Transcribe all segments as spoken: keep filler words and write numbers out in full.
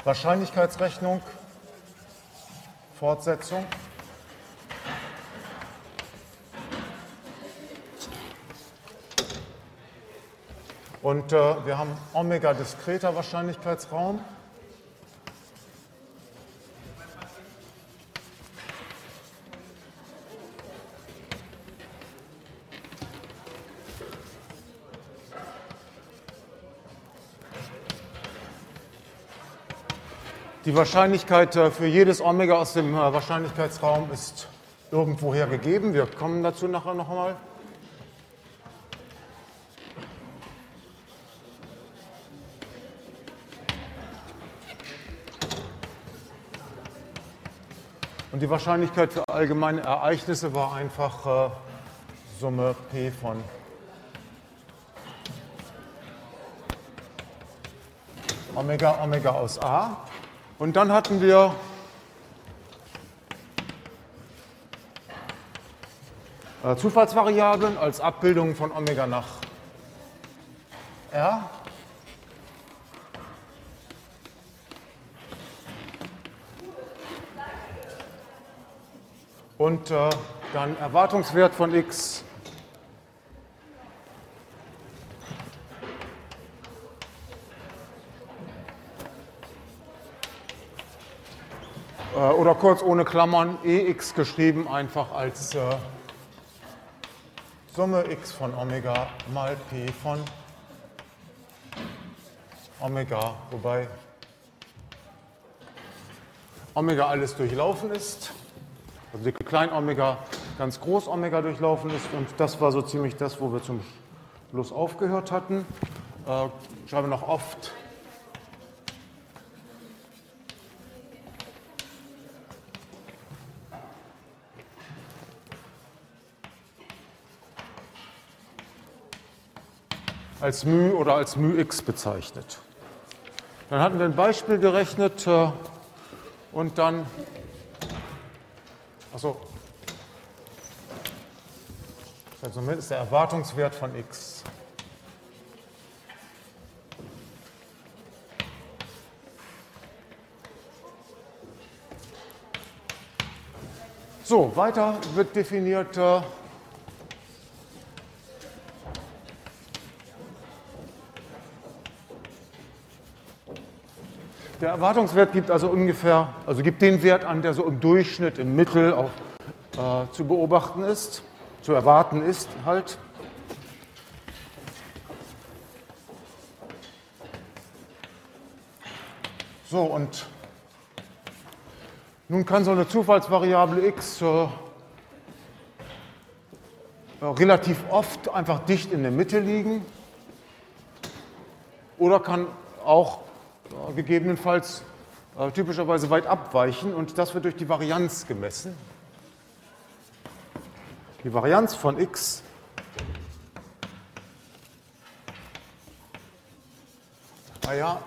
Wahrscheinlichkeitsrechnung, Fortsetzung. Und äh, wir haben Omega diskreter Wahrscheinlichkeitsraum. Die Wahrscheinlichkeit für jedes Omega aus dem Wahrscheinlichkeitsraum ist irgendwoher gegeben. Wir kommen dazu nachher noch einmal. Und die Wahrscheinlichkeit für allgemeine Ereignisse war einfach äh, Summe P von Omega, Omega aus A. Und dann hatten wir äh, Zufallsvariablen als Abbildung von Omega nach R. Und äh, dann Erwartungswert von x oder kurz ohne Klammern ex geschrieben, einfach als äh, Summe x von Omega mal p von Omega, wobei Omega alles durchlaufen ist, also die klein Omega ganz groß Omega durchlaufen ist, und das war so ziemlich das, wo wir zum Schluss aufgehört hatten. Äh, ich schreibe noch oft als μ oder als μx bezeichnet. Dann hatten wir ein Beispiel gerechnet äh, und dann, achso, also ist der Erwartungswert von x. So, weiter wird definiert äh, der Erwartungswert gibt also ungefähr, also gibt den Wert an, der so im Durchschnitt, im Mittel auch äh, zu beobachten ist, zu erwarten ist halt. So, und nun kann so eine Zufallsvariable x äh, relativ oft einfach dicht in der Mitte liegen oder kann auch gegebenenfalls äh, typischerweise weit abweichen, und das wird durch die Varianz gemessen. Die Varianz von x ah ja,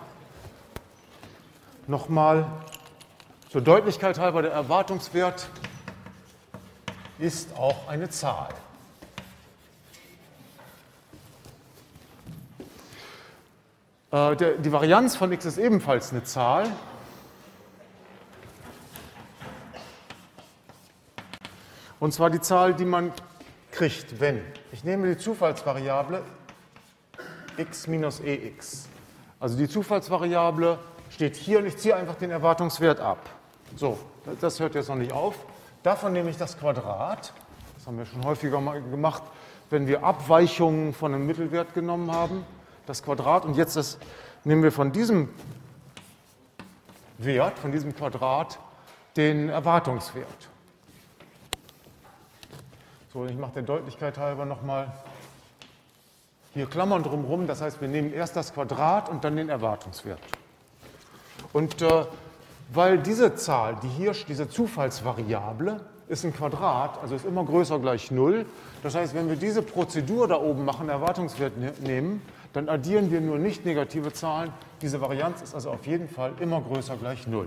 nochmal zur Deutlichkeit halber, der Erwartungswert ist auch eine Zahl. Die Varianz von x ist ebenfalls eine Zahl. Und zwar die Zahl, die man kriegt, wenn. Ich nehme die Zufallsvariable x minus ex. Also die Zufallsvariable steht hier und ich ziehe einfach den Erwartungswert ab. So, das hört jetzt noch nicht auf. Davon nehme ich das Quadrat. Das haben wir schon häufiger mal gemacht, wenn wir Abweichungen von einem Mittelwert genommen haben. Das Quadrat, und jetzt das, nehmen wir von diesem Wert, von diesem Quadrat, den Erwartungswert. So, ich mache der Deutlichkeit halber nochmal hier Klammern drumherum, das heißt, wir nehmen erst das Quadrat und dann den Erwartungswert. Und äh, weil diese Zahl, die hier, diese Zufallsvariable, ist ein Quadrat, also ist immer größer gleich null. Das heißt, wenn wir diese Prozedur da oben machen, Erwartungswert ne nehmen, dann addieren wir nur nicht negative Zahlen. Diese Varianz ist also auf jeden Fall immer größer gleich null.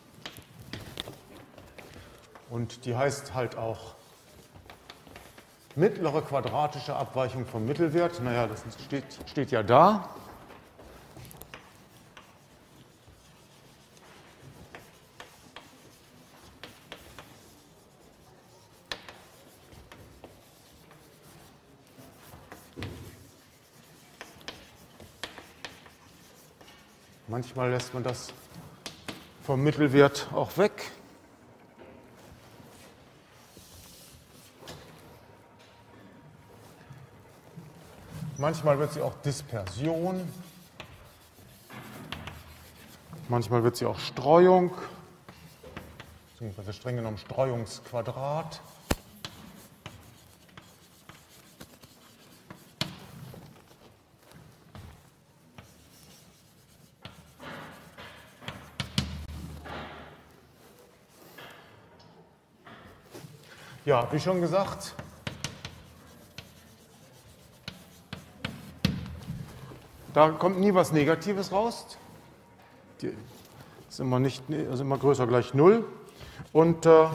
Und die heißt halt auch mittlere quadratische Abweichung vom Mittelwert. Naja, das steht, steht ja da. Manchmal lässt man das vom Mittelwert auch weg. Manchmal wird sie auch Dispersion. Manchmal wird sie auch Streuung, beziehungsweise streng genommen Streuungsquadrat. Ja, wie schon gesagt, da kommt nie was Negatives raus. Die ist immer, nicht, ist immer größer gleich null. Und äh,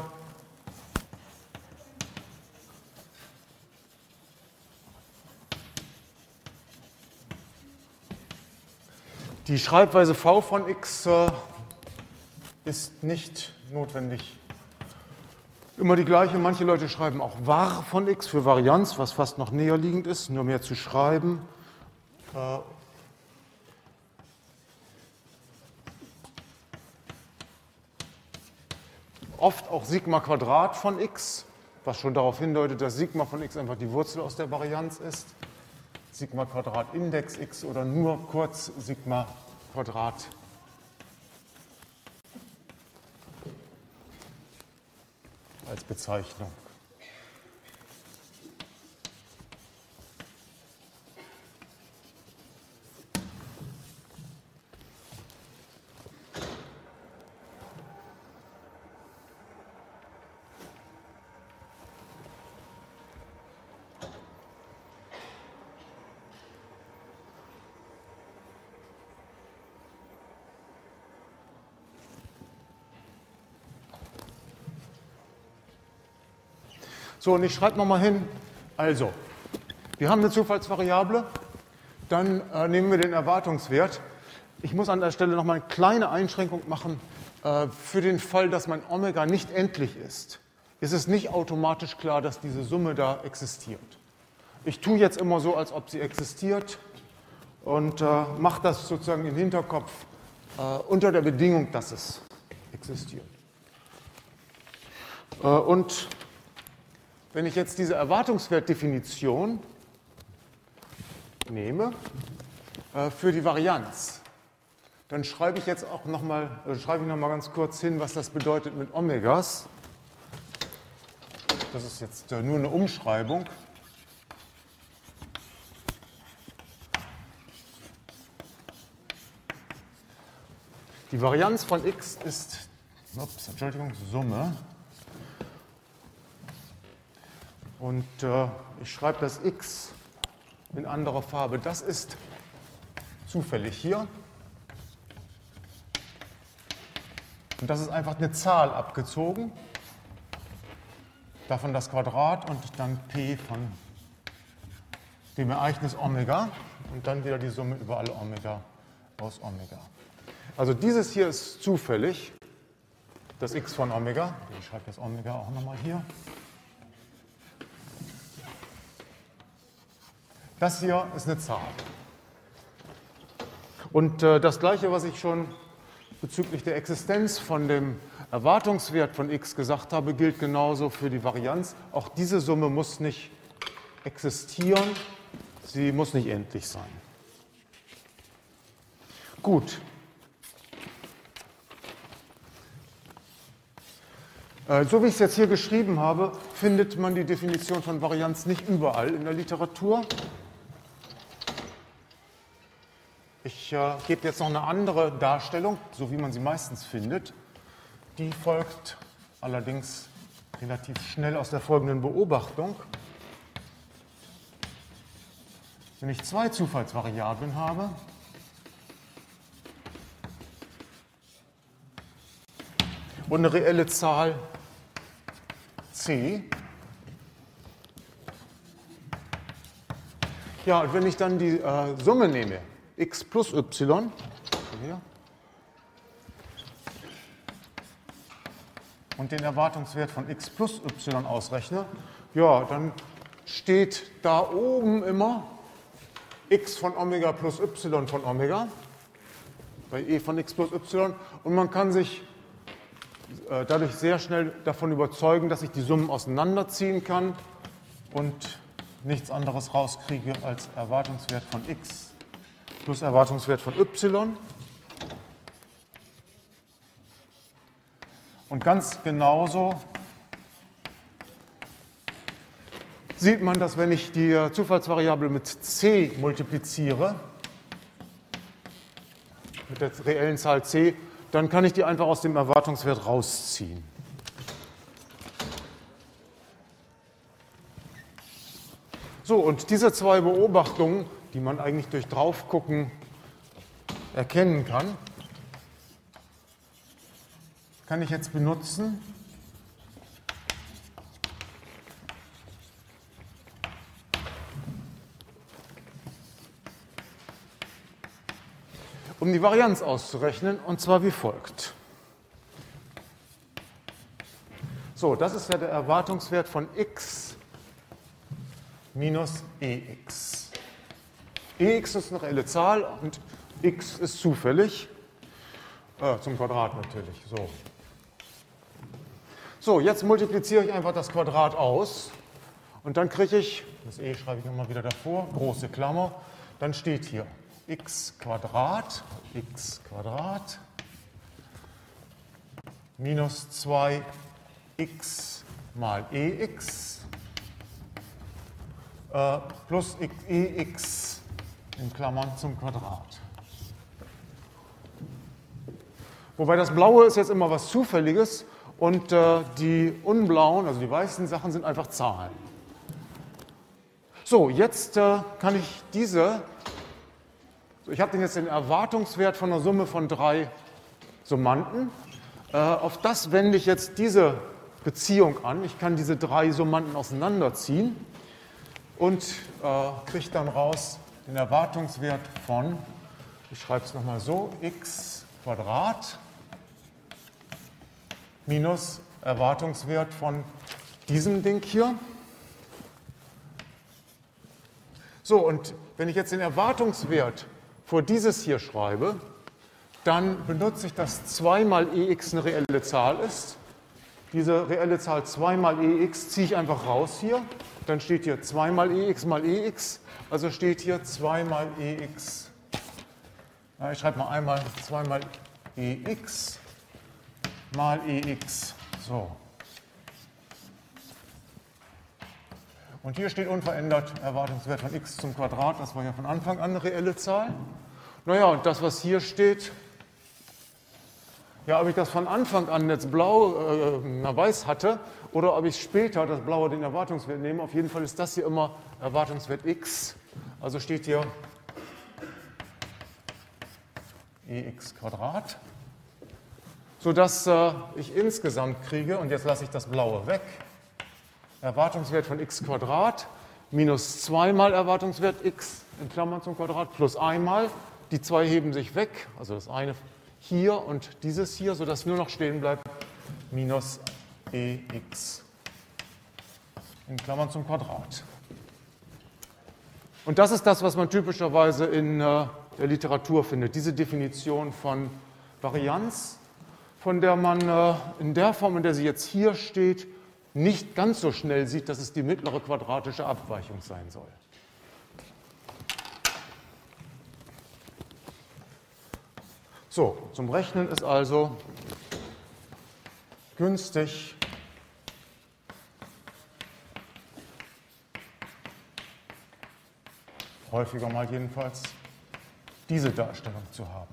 die Schreibweise v von x äh, ist nicht notwendig immer die gleiche. Manche Leute schreiben auch var von x für Varianz, was fast noch näher liegend ist, nur mehr zu schreiben. Äh, oft auch Sigma Quadrat von x, was schon darauf hindeutet, dass Sigma von x einfach die Wurzel aus der Varianz ist. Sigma Quadrat Index x oder nur kurz Sigma Quadrat als Bezeichnung. So, und ich schreibe nochmal hin, also, wir haben eine Zufallsvariable, dann äh, nehmen wir den Erwartungswert. Ich muss an der Stelle nochmal eine kleine Einschränkung machen. Äh, für den Fall, dass mein Omega nicht endlich ist, ist es nicht automatisch klar, dass diese Summe da existiert. Ich tue jetzt immer so, als ob sie existiert und äh, mache das sozusagen im Hinterkopf äh, unter der Bedingung, dass es existiert. Äh, und wenn ich jetzt diese Erwartungswertdefinition nehme äh, für die Varianz, dann schreibe ich jetzt auch noch mal, äh, schreibe ich noch mal ganz kurz hin, was das bedeutet mit Omegas. Das ist jetzt äh, nur eine Umschreibung. Die Varianz von x ist, ups, Entschuldigung, Summe. Und äh, ich schreibe das x in anderer Farbe. Das ist zufällig hier. Und das ist einfach eine Zahl abgezogen. Davon das Quadrat und dann p von dem Ereignis Omega. Und dann wieder die Summe über alle Omega aus Omega. Also dieses hier ist zufällig, das x von Omega. Ich schreibe das Omega auch nochmal hier. Das hier ist eine Zahl. Und äh, das Gleiche, was ich schon bezüglich der Existenz von dem Erwartungswert von x gesagt habe, gilt genauso für die Varianz. Auch diese Summe muss nicht existieren, sie muss nicht endlich sein. Gut. Äh, so wie ich es jetzt hier geschrieben habe, findet man die Definition von Varianz nicht überall in der Literatur. Ich äh, gebe jetzt noch eine andere Darstellung, so wie man sie meistens findet. Die folgt allerdings relativ schnell aus der folgenden Beobachtung. Wenn ich zwei Zufallsvariablen habe, und eine reelle Zahl c, Ja, und wenn ich dann die äh, Summe nehme, x plus y, hier, und den Erwartungswert von x plus y ausrechne, ja, dann steht da oben immer x von Omega plus y von Omega, bei e von x plus y, und man kann sich äh, dadurch sehr schnell davon überzeugen, dass ich die Summen auseinanderziehen kann und nichts anderes rauskriege als Erwartungswert von x plus Erwartungswert von y. Und ganz genauso sieht man, dass wenn ich die Zufallsvariable mit c multipliziere, mit der reellen Zahl c, dann kann ich die einfach aus dem Erwartungswert rausziehen. So, und diese zwei Beobachtungen, die man eigentlich durch Draufgucken erkennen kann, kann ich jetzt benutzen, um die Varianz auszurechnen, und zwar wie folgt. So, das ist ja der Erwartungswert von x minus ex. Ex ist eine reelle Zahl und x ist zufällig, äh, zum Quadrat natürlich. So. So, jetzt multipliziere ich einfach das Quadrat aus und dann kriege ich, das e schreibe ich nochmal wieder davor, große Klammer, dann steht hier x Quadrat, x Quadrat minus zwei x mal ex äh, plus ex in Klammern zum Quadrat. Wobei das Blaue ist jetzt immer was Zufälliges und äh, die unblauen, also die weißen Sachen, sind einfach Zahlen. So, jetzt äh, kann ich diese, so, ich habe jetzt den Erwartungswert von einer Summe von drei Summanden. Äh, auf das wende ich jetzt diese Beziehung an. Ich kann diese drei Summanden auseinanderziehen und äh, kriege dann raus den Erwartungswert von, ich schreibe es nochmal so, x Quadrat minus Erwartungswert von diesem Ding hier. So, und wenn ich jetzt den Erwartungswert vor dieses hier schreibe, dann benutze ich, dass zwei mal ex eine reelle Zahl ist. Diese reelle Zahl zwei mal ex ziehe ich einfach raus hier. Dann steht hier zwei mal ex mal ex, also steht hier zwei mal ex. Ja, ich schreibe mal einmal zwei mal ex mal ex. So. Und hier steht unverändert Erwartungswert von x zum Quadrat. Das war ja von Anfang an eine reelle Zahl. Naja, und das, was hier steht, ja, ob ich das von Anfang an jetzt blau, äh, na, weiß hatte oder ob ich später das Blaue den Erwartungswert nehme, auf jeden Fall ist das hier immer Erwartungswert x. Also steht hier ex Quadrat, sodass äh, ich insgesamt kriege, und jetzt lasse ich das Blaue weg, Erwartungswert von x Quadrat minus zwei mal Erwartungswert x in Klammern zum Quadrat plus einmal. Die zwei heben sich weg, also das eine hier und dieses hier, sodass nur noch stehen bleibt minus ex in Klammern zum Quadrat. Und das ist das, was man typischerweise in äh, der Literatur findet, diese Definition von Varianz, von der man äh, in der Form, in der sie jetzt hier steht, nicht ganz so schnell sieht, dass es die mittlere quadratische Abweichung sein soll. So, zum Rechnen ist also günstig, häufiger mal jedenfalls, diese Darstellung zu haben.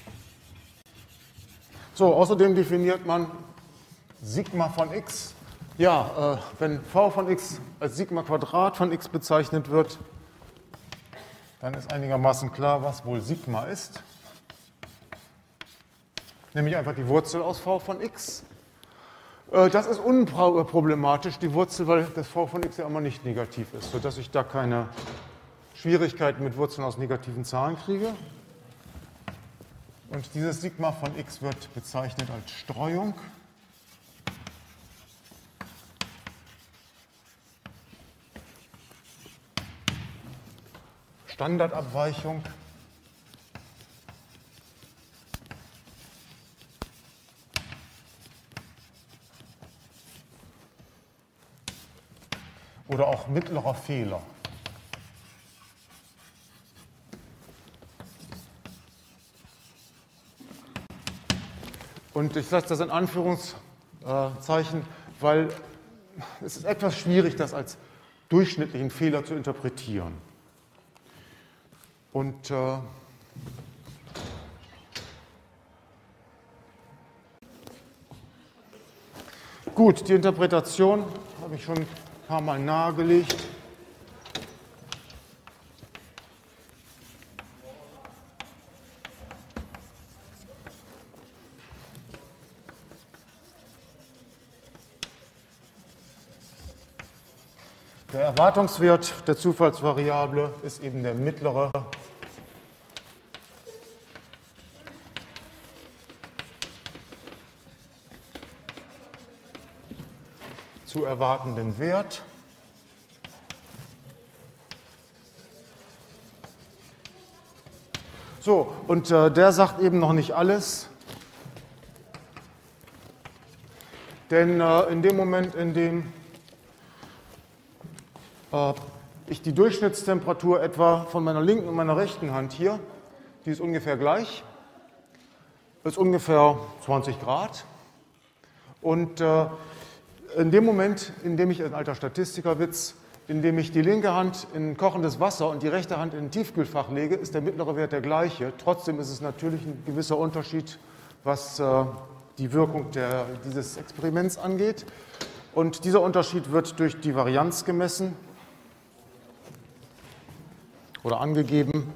So, außerdem definiert man Sigma von x Ja, äh, wenn v von x als Sigma Quadrat von x bezeichnet wird, dann ist einigermaßen klar, was wohl Sigma ist. Nämlich einfach die Wurzel aus v von x. Äh, das ist unproblematisch, die Wurzel, weil das v von x ja immer nicht negativ ist, sodass ich da keine Schwierigkeiten mit Wurzeln aus negativen Zahlen kriege. Und dieses Sigma von x wird bezeichnet als Streuung. Standardabweichung. Oder auch mittlerer Fehler. Und ich setze das in Anführungszeichen, weil es ist etwas schwierig, das als durchschnittlichen Fehler zu interpretieren. Und äh, gut, die Interpretation habe ich schon ein paar Mal nahegelegt. Der Erwartungswert der Zufallsvariable ist eben der mittlere zu erwartenden Wert. So, und äh, der sagt eben noch nicht alles, denn äh, in dem Moment, in dem äh, ich die Durchschnittstemperatur etwa von meiner linken und meiner rechten Hand hier, die ist ungefähr gleich, ist ungefähr zwanzig Grad, und äh, in dem Moment, in dem ich, ein alter Statistikerwitz, in dem ich die linke Hand in kochendes Wasser und die rechte Hand in ein Tiefkühlfach lege, ist der mittlere Wert der gleiche. Trotzdem ist es natürlich ein gewisser Unterschied, was äh, die Wirkung der, dieses Experiments angeht. Und dieser Unterschied wird durch die Varianz gemessen oder angegeben.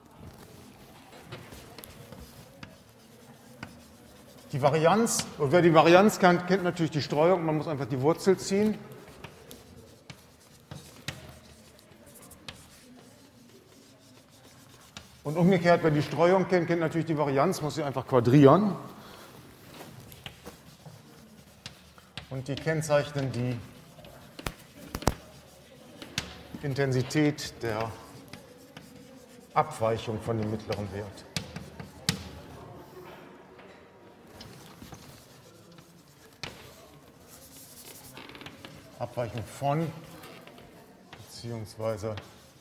Die Varianz, und wer die Varianz kennt, kennt natürlich die Streuung. Man muss einfach die Wurzel ziehen. Und umgekehrt, wer die Streuung kennt, kennt natürlich die Varianz, muss sie einfach quadrieren. Und die kennzeichnen die Intensität der Abweichung von dem mittleren Wert. Abweichung von, beziehungsweise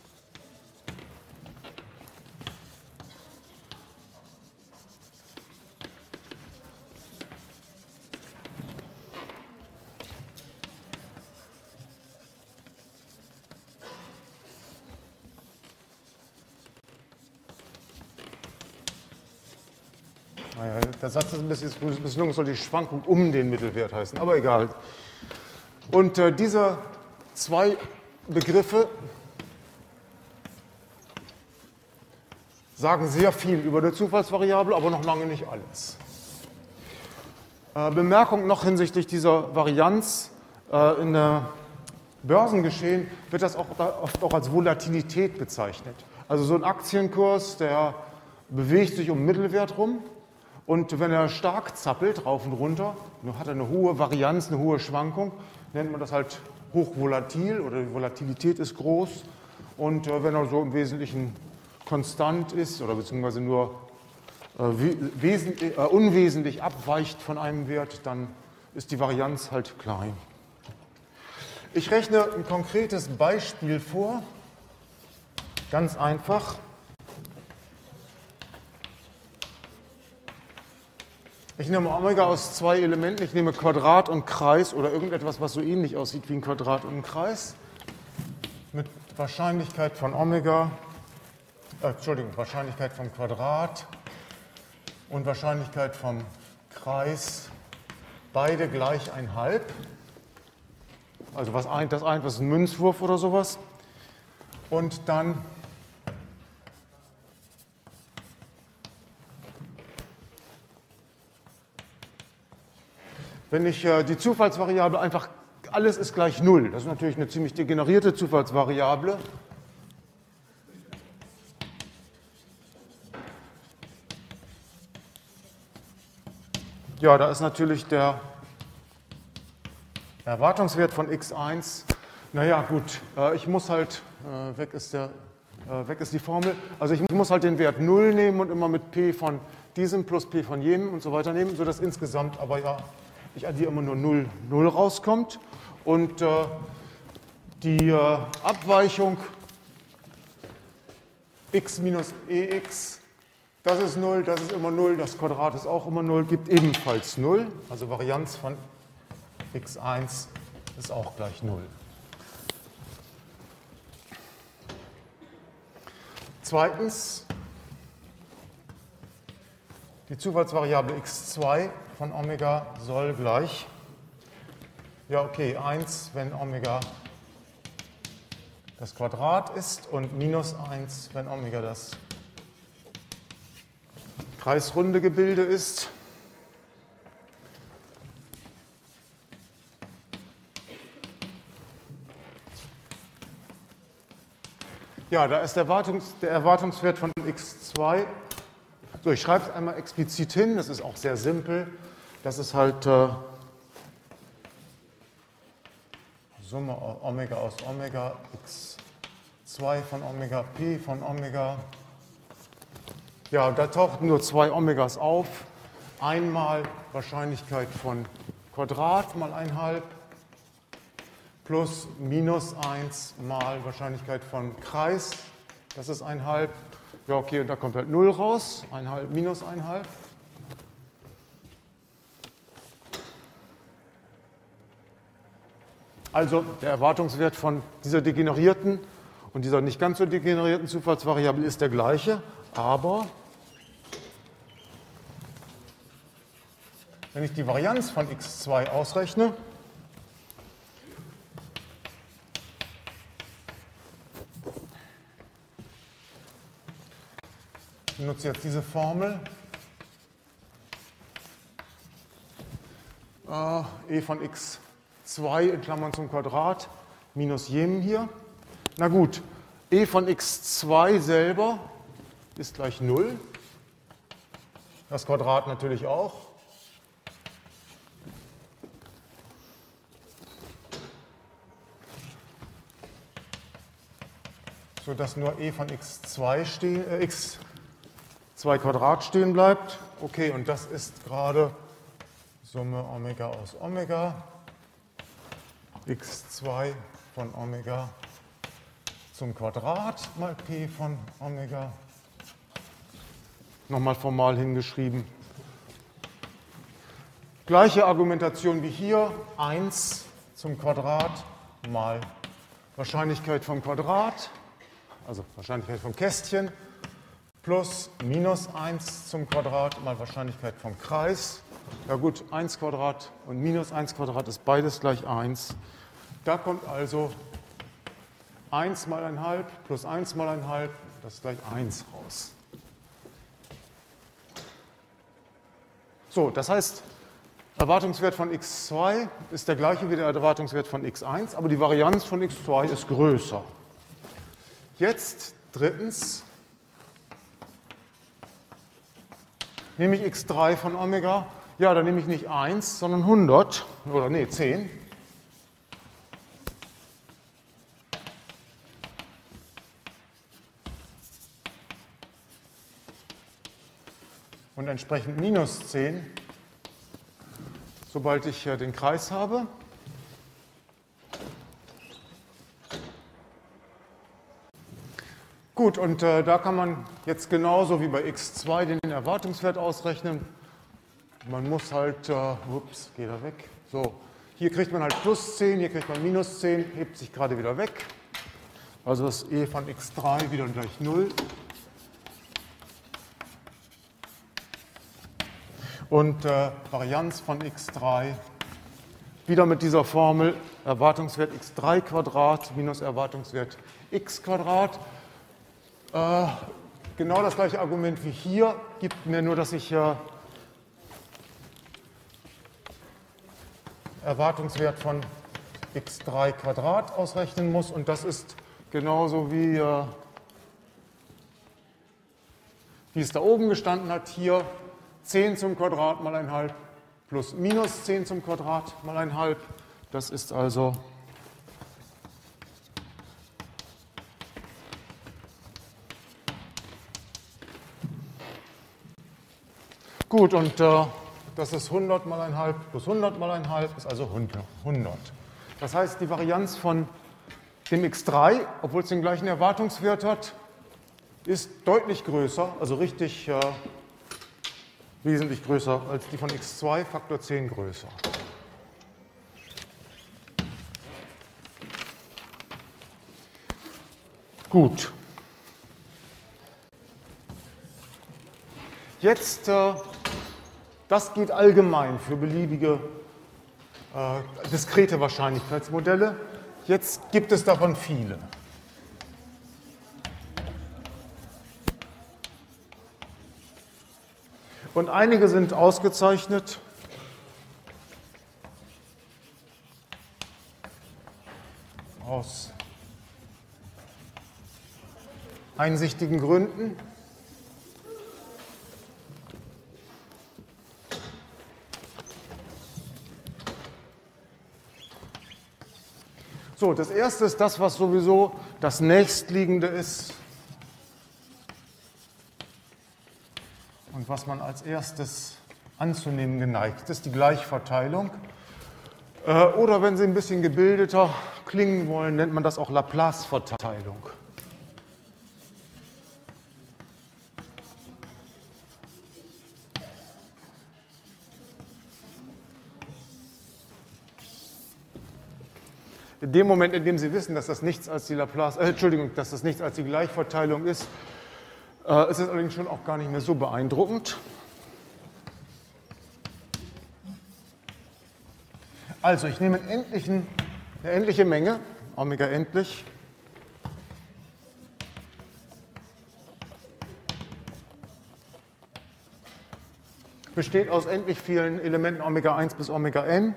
naja, der Satz ist ein bisschen misslungen, soll die Schwankung um den Mittelwert heißen, aber egal. Und äh, diese zwei Begriffe sagen sehr viel über die Zufallsvariable, aber noch lange nicht alles. Äh, Bemerkung noch hinsichtlich dieser Varianz. Äh, in der Börsengeschehen wird das auch oft auch als Volatilität bezeichnet. Also so ein Aktienkurs, der bewegt sich um Mittelwert rum. Und wenn er stark zappelt, rauf und runter, hat er eine hohe Varianz, eine hohe Schwankung, nennt man das halt hochvolatil oder die Volatilität ist groß. Und äh, wenn er so im Wesentlichen konstant ist oder beziehungsweise nur äh, wesentlich, äh, unwesentlich abweicht von einem Wert, dann ist die Varianz halt klein. Ich rechne ein konkretes Beispiel vor, ganz einfach. Ich nehme Omega aus zwei Elementen, ich nehme Quadrat und Kreis oder irgendetwas, was so ähnlich aussieht wie ein Quadrat und ein Kreis, mit Wahrscheinlichkeit von Omega, äh, Entschuldigung, Wahrscheinlichkeit vom Quadrat und Wahrscheinlichkeit vom Kreis, beide gleich ein halb. also was ein, das ein, was ist ein Münzwurf oder sowas. Und dann wenn ich äh, die Zufallsvariable einfach, alles ist gleich null, das ist natürlich eine ziemlich degenerierte Zufallsvariable. Ja, da ist natürlich der Erwartungswert von x eins, naja gut, äh, ich muss halt, äh, weg, ist der, äh, weg ist die Formel, also ich muss halt den Wert null nehmen und immer mit p von diesem plus p von jenem und so weiter nehmen, sodass insgesamt aber ja, ich addiere immer nur null, null rauskommt. Und äh, die äh, Abweichung x minus ex, das ist null, das ist immer null, das Quadrat ist auch immer null, gibt ebenfalls null. Also Varianz von x eins ist auch gleich null. Zweitens, die Zufallsvariable x zwei von Omega soll gleich, ja okay, eins, wenn Omega das Quadrat ist und minus eins, wenn Omega das kreisrunde Gebilde ist. Ja, da ist der, Erwartungs-, der Erwartungswert von x zwei. So, ich schreibe es einmal explizit hin, das ist auch sehr simpel. Das ist halt äh, Summe Omega aus Omega, x zwei von Omega, p von Omega. Ja, da tauchten nur zwei Omegas auf. Einmal Wahrscheinlichkeit von Quadrat mal ein halb plus minus eins mal Wahrscheinlichkeit von Kreis. Das ist ein halb. Ja, okay, und da kommt halt null raus. ein halb minus ein halb. Also der Erwartungswert von dieser degenerierten und dieser nicht ganz so degenerierten Zufallsvariable ist der gleiche, aber wenn ich die Varianz von x zwei ausrechne, ich benutze jetzt diese Formel, äh, e von x zwei in Klammern zum Quadrat minus jenem hier. Na gut, e von x zwei selber ist gleich null. Das Quadrat natürlich auch. Sodass nur e von x zwei, stehen, äh, x zwei Quadrat stehen bleibt. Okay, und das ist gerade Summe Omega aus Omega. x zwei von Omega zum Quadrat mal p von Omega. Nochmal formal hingeschrieben. Gleiche Argumentation wie hier. eins zum Quadrat mal Wahrscheinlichkeit vom Quadrat, also Wahrscheinlichkeit vom Kästchen, plus minus eins zum Quadrat mal Wahrscheinlichkeit vom Kreis. Ja gut, eins Quadrat und minus eins Quadrat ist beides gleich eins. Da kommt also eins mal ein halb plus eins mal ein halb, das ist gleich eins raus. So, das heißt, Erwartungswert von x zwei ist der gleiche wie der Erwartungswert von x eins, aber die Varianz von x zwei ist größer. Jetzt drittens nehme ich x drei von Omega. Ja, dann nehme ich nicht eins, sondern hundert oder nee, zehn. Und entsprechend minus zehn, sobald ich äh, den Kreis habe. Gut, und äh, da kann man jetzt genauso wie bei x zwei den Erwartungswert ausrechnen. Man muss halt, äh, ups, geht er weg. So, hier kriegt man halt plus zehn, hier kriegt man minus zehn, hebt sich gerade wieder weg. Also ist e von x drei wieder gleich null. Und äh, Varianz von x drei wieder mit dieser Formel Erwartungswert x drei Quadrat minus Erwartungswert x Quadrat. Äh, genau das gleiche Argument wie hier, gibt mir nur, dass ich äh, Erwartungswert von x drei Quadrat ausrechnen muss. Und das ist genauso wie, äh, wie es da oben gestanden hat, hier zehn zum Quadrat mal ein halb plus minus zehn zum Quadrat mal ein halb. Das ist also gut, und äh, das ist hundert mal ein halb plus hundert mal ein halb, ist also hundert. Das heißt, die Varianz von dem x drei, obwohl es den gleichen Erwartungswert hat, ist deutlich größer, also richtig äh, wesentlich größer als die von x zwei, Faktor zehn größer. Gut. Jetzt, äh, das geht allgemein für beliebige äh, diskrete Wahrscheinlichkeitsmodelle. Jetzt gibt es davon viele. Und einige sind ausgezeichnet aus einsichtigen Gründen. So, das erste ist das, was sowieso das nächstliegende ist und was man als erstes anzunehmen geneigt ist, die Gleichverteilung. Oder wenn Sie ein bisschen gebildeter klingen wollen, nennt man das auch Laplace-Verteilung. In dem Moment, in dem Sie wissen, dass das nichts als die Laplace, äh, Entschuldigung, dass das nichts als die Gleichverteilung ist, äh, ist es allerdings schon auch gar nicht mehr so beeindruckend. Also, ich nehme einen endlichen, eine endliche Menge, Omega endlich. Besteht aus endlich vielen Elementen Omega eins bis Omega n.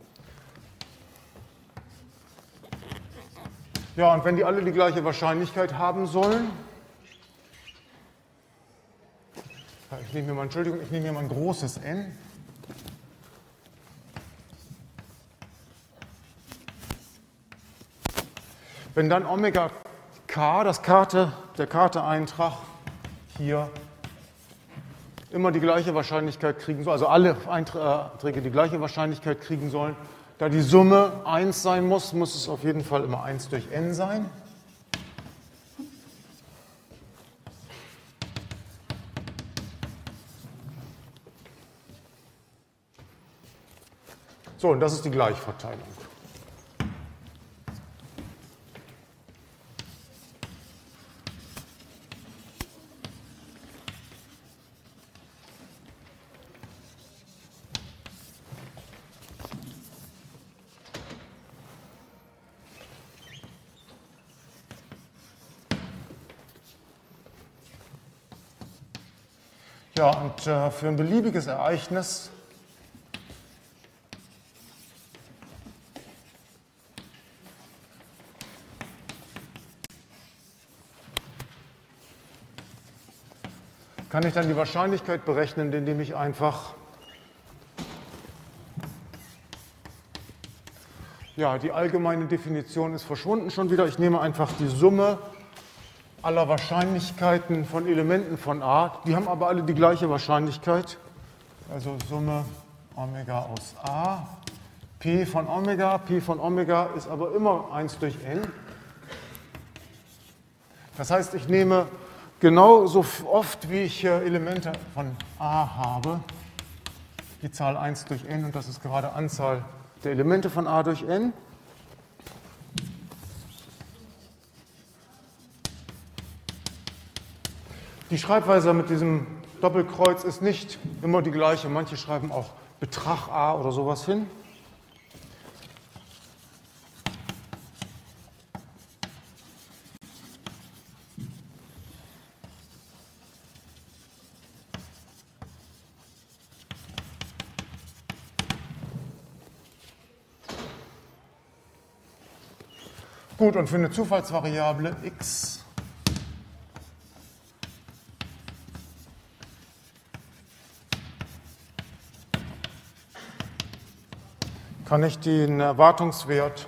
Ja, und wenn die alle die gleiche Wahrscheinlichkeit haben sollen, ich nehme mir mal, Entschuldigung, ich nehme mir mal ein großes N. Wenn dann Omega k, das Karte, der Karte-Eintrag hier immer die gleiche Wahrscheinlichkeit kriegen soll, also alle Einträge die gleiche Wahrscheinlichkeit kriegen sollen, da die Summe eins sein muss, muss es auf jeden Fall immer eins durch n sein. So, und das ist die Gleichverteilung. Ja, und äh, für ein beliebiges Ereignis kann ich dann die Wahrscheinlichkeit berechnen, indem ich einfach ja, die allgemeine Definition ist verschwunden schon wieder. Ich nehme einfach die Summe aller Wahrscheinlichkeiten von Elementen von A, die haben aber alle die gleiche Wahrscheinlichkeit, also Summe Omega aus A, P von Omega, P von Omega ist aber immer eins durch n. Das heißt, ich nehme genauso oft, wie ich Elemente von A habe, die Zahl eins durch n, und das ist gerade Anzahl der Elemente von A durch n. Die Schreibweise mit diesem Doppelkreuz ist nicht immer die gleiche. Manche schreiben auch Betrag A oder sowas hin. Gut, und für eine Zufallsvariable x kann ich den Erwartungswert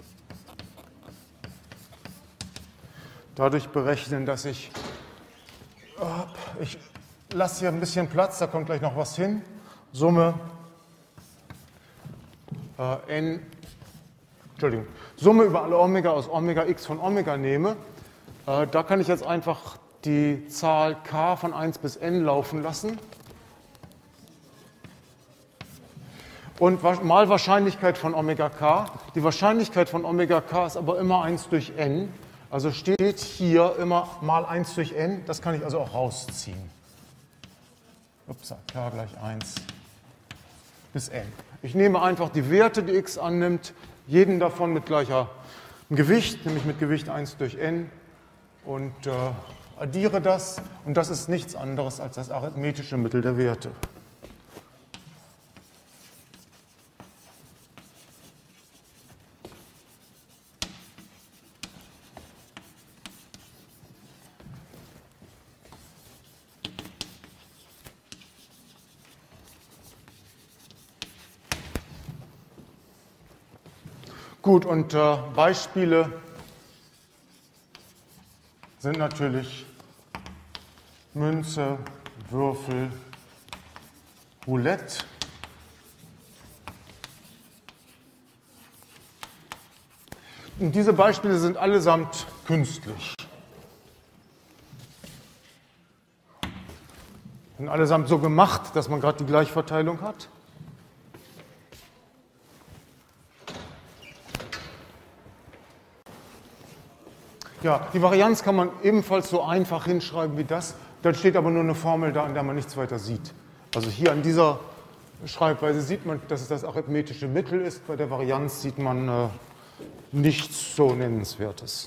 dadurch berechnen, dass ich, ich lasse hier ein bisschen Platz, da kommt gleich noch was hin, Summe äh, n, Entschuldigung, Summe über alle Omega aus Omega x von Omega nehme. Äh, da kann ich jetzt einfach die Zahl k von eins bis n laufen lassen. Und mal Wahrscheinlichkeit von Omega k. Die Wahrscheinlichkeit von Omega k ist aber immer eins durch n. Also steht hier immer mal eins durch n. Das kann ich also auch rausziehen. Ups, k gleich eins bis n. Ich nehme einfach die Werte, die x annimmt, jeden davon mit gleichem Gewicht, nämlich mit Gewicht eins durch n, und äh, addiere das. Und das ist nichts anderes als das arithmetische Mittel der Werte. Gut, und äh, Beispiele sind natürlich Münze, Würfel, Roulette. Und diese Beispiele sind allesamt künstlich. Sind allesamt so gemacht, dass man gerade die Gleichverteilung hat. Ja, die Varianz kann man ebenfalls so einfach hinschreiben wie das. Dann steht aber nur eine Formel da, an der man nichts weiter sieht. Also hier an dieser Schreibweise sieht man, dass es das arithmetische Mittel ist. Bei der Varianz sieht man äh, nichts so Nennenswertes.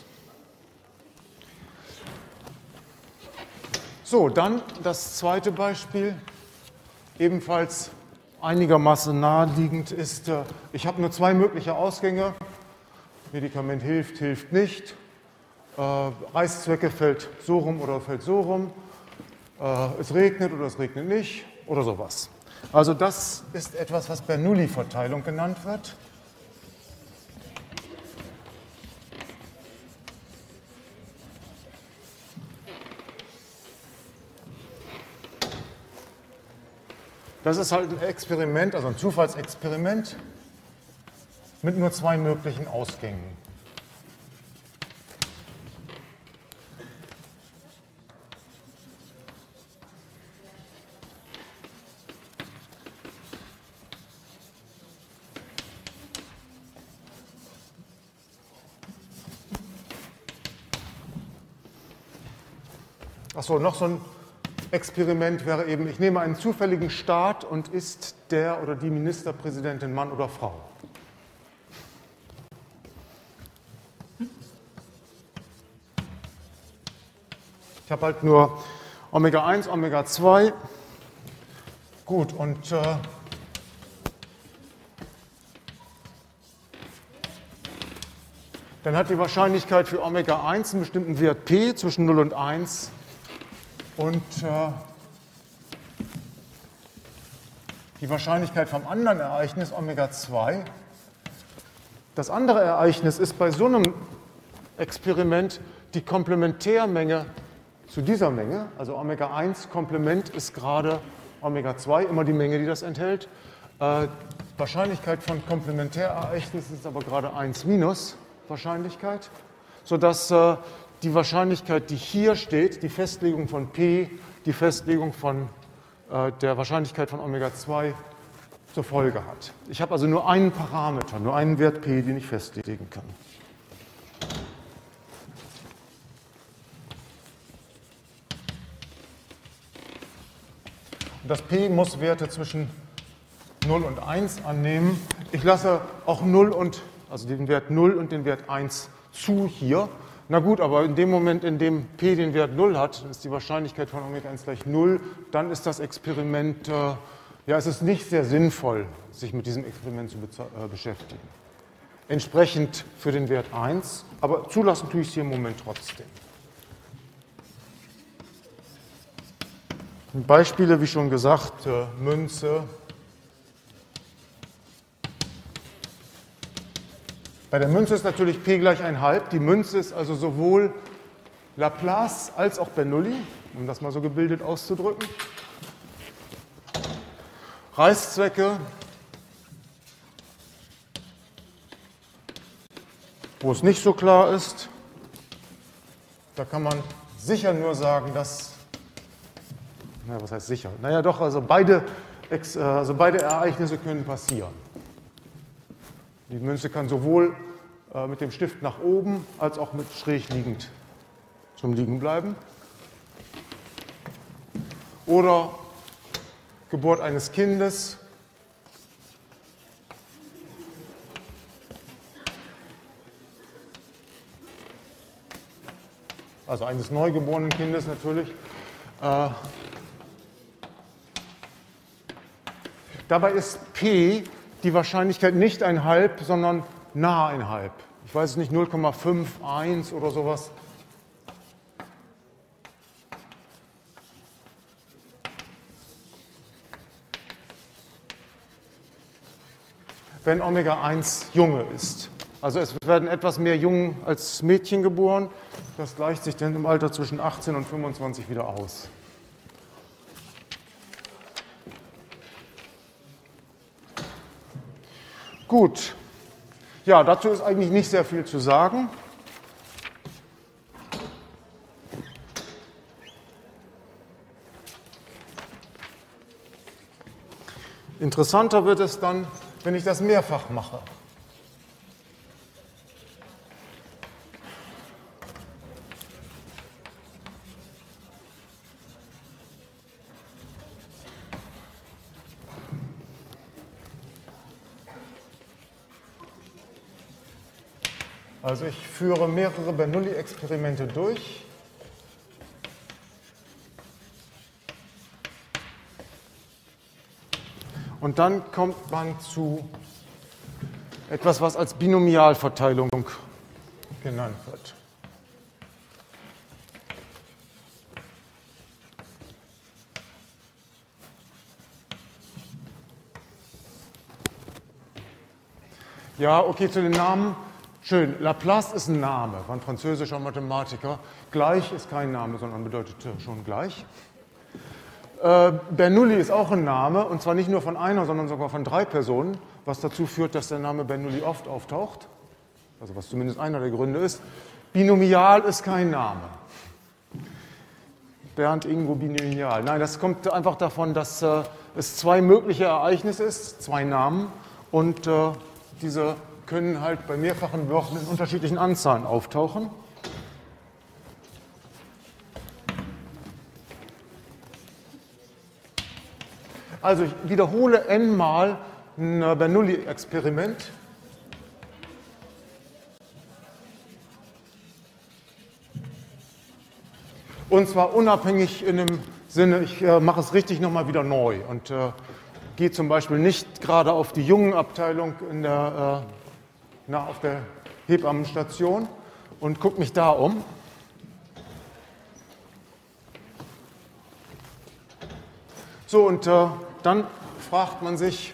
So, dann das zweite Beispiel, ebenfalls einigermaßen naheliegend ist, äh, ich habe nur zwei mögliche Ausgänge. Medikament hilft, hilft nicht. Äh, Reißzwecke fällt so rum oder fällt so rum, äh, es regnet oder es regnet nicht oder sowas. Also das ist etwas, was Bernoulli-Verteilung genannt wird. Das ist halt ein Experiment, also ein Zufallsexperiment mit nur zwei möglichen Ausgängen. Achso, noch so ein Experiment wäre eben, ich nehme einen zufälligen Staat und ist der oder die Ministerpräsidentin Mann oder Frau. Ich habe halt nur Omega eins, Omega zwei. Gut, und äh, dann hat die Wahrscheinlichkeit für Omega eins einen bestimmten Wert p zwischen null und eins. Und äh, die Wahrscheinlichkeit vom anderen Ereignis, Omega zwei. Das andere Ereignis ist bei so einem Experiment die Komplementärmenge zu dieser Menge. Also Omega eins Komplement ist gerade Omega zwei, immer die Menge, die das enthält. Äh, Wahrscheinlichkeit von Komplementärereignissen ist aber gerade eins minus Wahrscheinlichkeit, sodass äh, die Wahrscheinlichkeit, die hier steht, die Festlegung von P, die Festlegung von äh, der Wahrscheinlichkeit von Omega zwei zur Folge hat. Ich habe also nur einen Parameter, nur einen Wert P, den ich festlegen kann. Und das P muss Werte zwischen null und eins annehmen. Ich lasse auch null und, also den Wert null und den Wert eins zu hier. Na gut, aber in dem Moment, in dem P den Wert null hat, ist die Wahrscheinlichkeit von Omega eins gleich null, dann ist das Experiment, äh, ja, es ist nicht sehr sinnvoll, sich mit diesem Experiment zu äh, beschäftigen. entsprechend für den Wert eins, aber zulassen tue ich es hier im Moment trotzdem. Beispiele, wie schon gesagt, äh, Münze. Bei der Münze ist natürlich P gleich eins Komma fünf. Die Münze ist also sowohl Laplace als auch Bernoulli, um das mal so gebildet auszudrücken. Reißzwecke, wo es nicht so klar ist, da kann man sicher nur sagen, dass, na, was heißt sicher? Naja doch, also beide, also beide Ereignisse können passieren. Die Münze kann sowohl äh, mit dem Stift nach oben als auch mit schräg liegend zum Liegen bleiben. Oder Geburt eines Kindes. Also eines neugeborenen Kindes natürlich. Äh, dabei ist P die Wahrscheinlichkeit nicht ein halb, sondern nahe ein halb. Ich weiß es nicht, null Komma fünf, eins oder sowas. Wenn Omega eins Junge ist. Also es werden etwas mehr Jungen als Mädchen geboren. Das gleicht sich dann im Alter zwischen achtzehn und fünfundzwanzig wieder aus. Gut, ja, dazu ist eigentlich nicht sehr viel zu sagen. Interessanter wird es dann, wenn ich das mehrfach mache. Also ich führe mehrere Bernoulli-Experimente durch. Und dann kommt man zu etwas, was als Binomialverteilung genannt wird. Ja, okay, zu den Namen. Schön, Laplace ist ein Name, war ein französischer Mathematiker. Gleich ist kein Name, sondern bedeutet schon gleich. Äh, Bernoulli ist auch ein Name, und zwar nicht nur von einer, sondern sogar von drei Personen, was dazu führt, dass der Name Bernoulli oft auftaucht. Also was zumindest einer der Gründe ist. Binomial ist kein Name. Bernd Ingo Binomial. Nein, das kommt einfach davon, dass äh, es zwei mögliche Ereignisse ist, zwei Namen, und äh, diese können halt bei mehrfachen Würfen in unterschiedlichen Anzahlen auftauchen. Also ich wiederhole n-mal ein Bernoulli-Experiment. Und zwar unabhängig in dem Sinne, ich äh, mache es richtig nochmal wieder neu und äh, gehe zum Beispiel nicht gerade auf die Jungenabteilung in der äh, Na, auf der Hebammenstation und gucke mich da um. So, und äh, dann fragt man sich,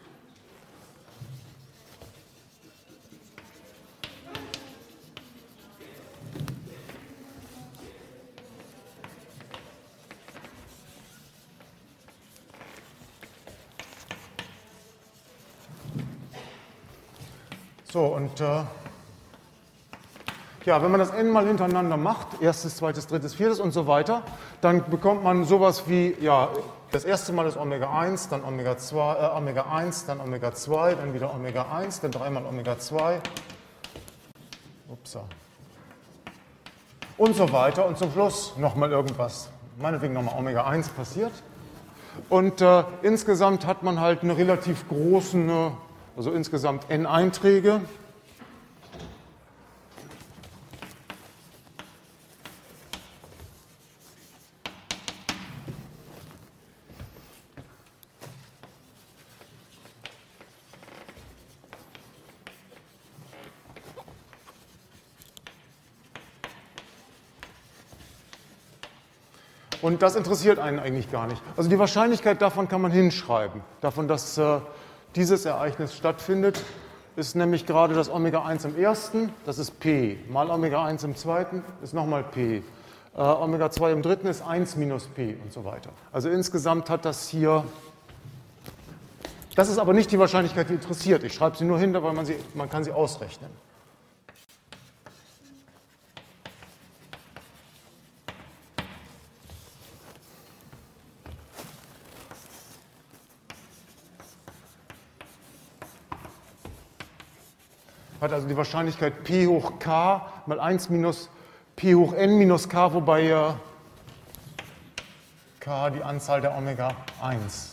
so, und äh, ja, wenn man das n-mal hintereinander macht, erstes, zweites, drittes, viertes und so weiter, dann bekommt man sowas wie, ja, das erste Mal ist Omega eins, dann Omega zwei, äh, Omega eins, dann Omega zwei, dann wieder Omega eins, dann dreimal Omega zwei, upsa, und so weiter. Und zum Schluss nochmal irgendwas, meinetwegen nochmal Omega eins passiert. Und äh, insgesamt hat man halt eine relativ große, also insgesamt n Einträge. Und das interessiert einen eigentlich gar nicht. Also die Wahrscheinlichkeit davon kann man hinschreiben. Davon, dass äh, dieses Ereignis stattfindet, ist nämlich gerade das Omega eins im ersten, das ist P, mal Omega eins im zweiten ist nochmal P. Äh, Omega zwei im dritten ist eins minus P und so weiter. Also insgesamt hat das hier, das ist aber nicht die Wahrscheinlichkeit, die interessiert. Ich schreibe sie nur hin, weil man, sie, man kann sie ausrechnen. Hat also die Wahrscheinlichkeit P hoch k mal eins minus P hoch n minus k, wobei äh, k die Anzahl der Omega eins.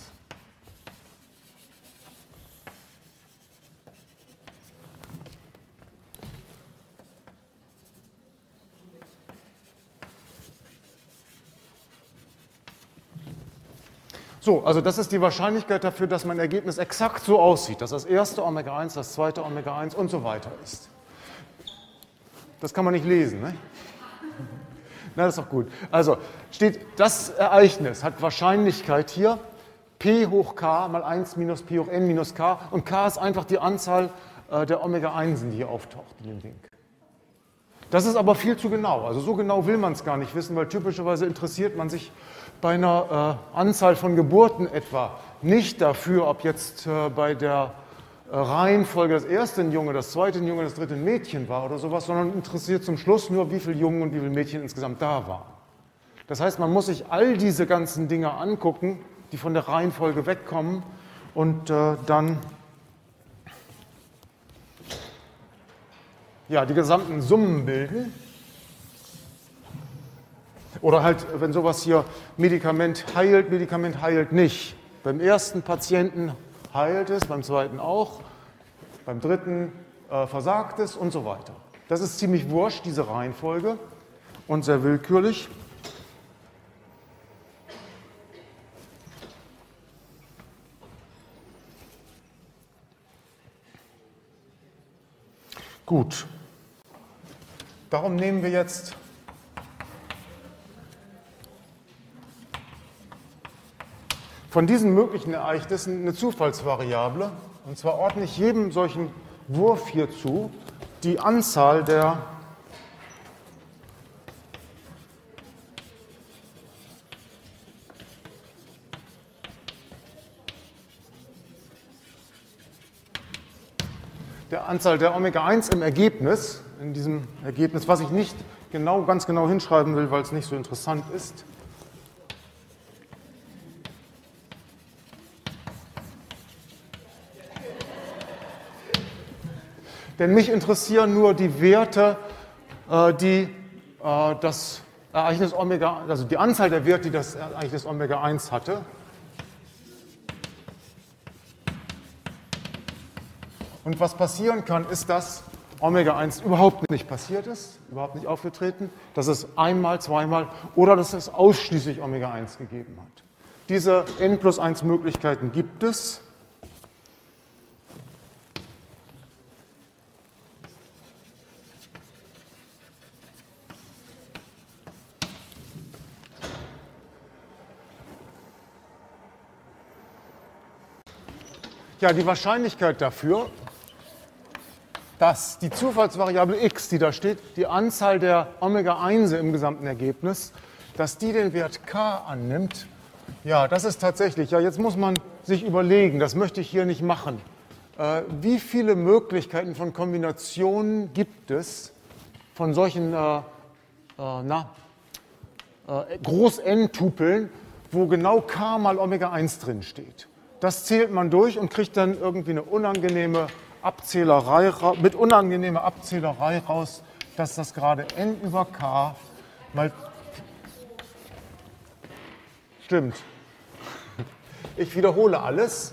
So, also das ist die Wahrscheinlichkeit dafür, dass mein Ergebnis exakt so aussieht, dass das erste Omega eins, das zweite Omega eins und so weiter ist. Das kann man nicht lesen, ne? Na, das ist doch gut. Also steht, das Ereignis hat Wahrscheinlichkeit hier P hoch k mal eins minus P hoch n minus k und k ist einfach die Anzahl äh, der Omega eins, die hier auftaucht in dem Ding. Das ist aber viel zu genau. Also so genau will man es gar nicht wissen, weil typischerweise interessiert man sich bei einer äh, Anzahl von Geburten etwa nicht dafür, ob jetzt äh, bei der äh, Reihenfolge das erste ein Junge, das zweite ein Junge, das dritte ein Mädchen war oder sowas, sondern interessiert zum Schluss nur, wie viele Jungen und wie viele Mädchen insgesamt da waren. Das heißt, man muss sich all diese ganzen Dinge angucken, die von der Reihenfolge wegkommen und äh, dann ja, die gesamten Summen bilden. Oder halt, wenn sowas hier Medikament heilt, Medikament heilt nicht. Beim ersten Patienten heilt es, beim zweiten auch, beim dritten äh, versagt es und so weiter. Das ist ziemlich wurscht, diese Reihenfolge, und sehr willkürlich. Gut. Darum nehmen wir jetzt von diesen möglichen Ereignissen eine Zufallsvariable, und zwar ordne ich jedem solchen Wurf hier zu die Anzahl der der Anzahl der Omega eins im Ergebnis, in diesem Ergebnis, was ich nicht genau, ganz genau hinschreiben will, weil es nicht so interessant ist. Denn mich interessieren nur die Werte, äh, die äh, das Ereignis Omega, also die Anzahl der Werte, die das Ereignis Omega eins hatte. Und was passieren kann, ist, dass Omega eins überhaupt nicht passiert ist, überhaupt nicht aufgetreten, dass es einmal, zweimal oder dass es ausschließlich Omega eins gegeben hat. Diese n plus eins Möglichkeiten gibt es. Ja, die Wahrscheinlichkeit dafür, dass die Zufallsvariable x, die da steht, die Anzahl der Omega eins im gesamten Ergebnis, dass die den Wert k annimmt, ja, das ist tatsächlich, ja, jetzt muss man sich überlegen, das möchte ich hier nicht machen. Äh, wie viele Möglichkeiten von Kombinationen gibt es von solchen äh, äh, na, äh, Groß-N-Tupeln, wo genau k mal Omega eins drin steht? Das zählt man durch und kriegt dann irgendwie eine unangenehme Abzählerei, mit unangenehmer Abzählerei raus, dass das gerade n über k mal stimmt. Ich wiederhole alles.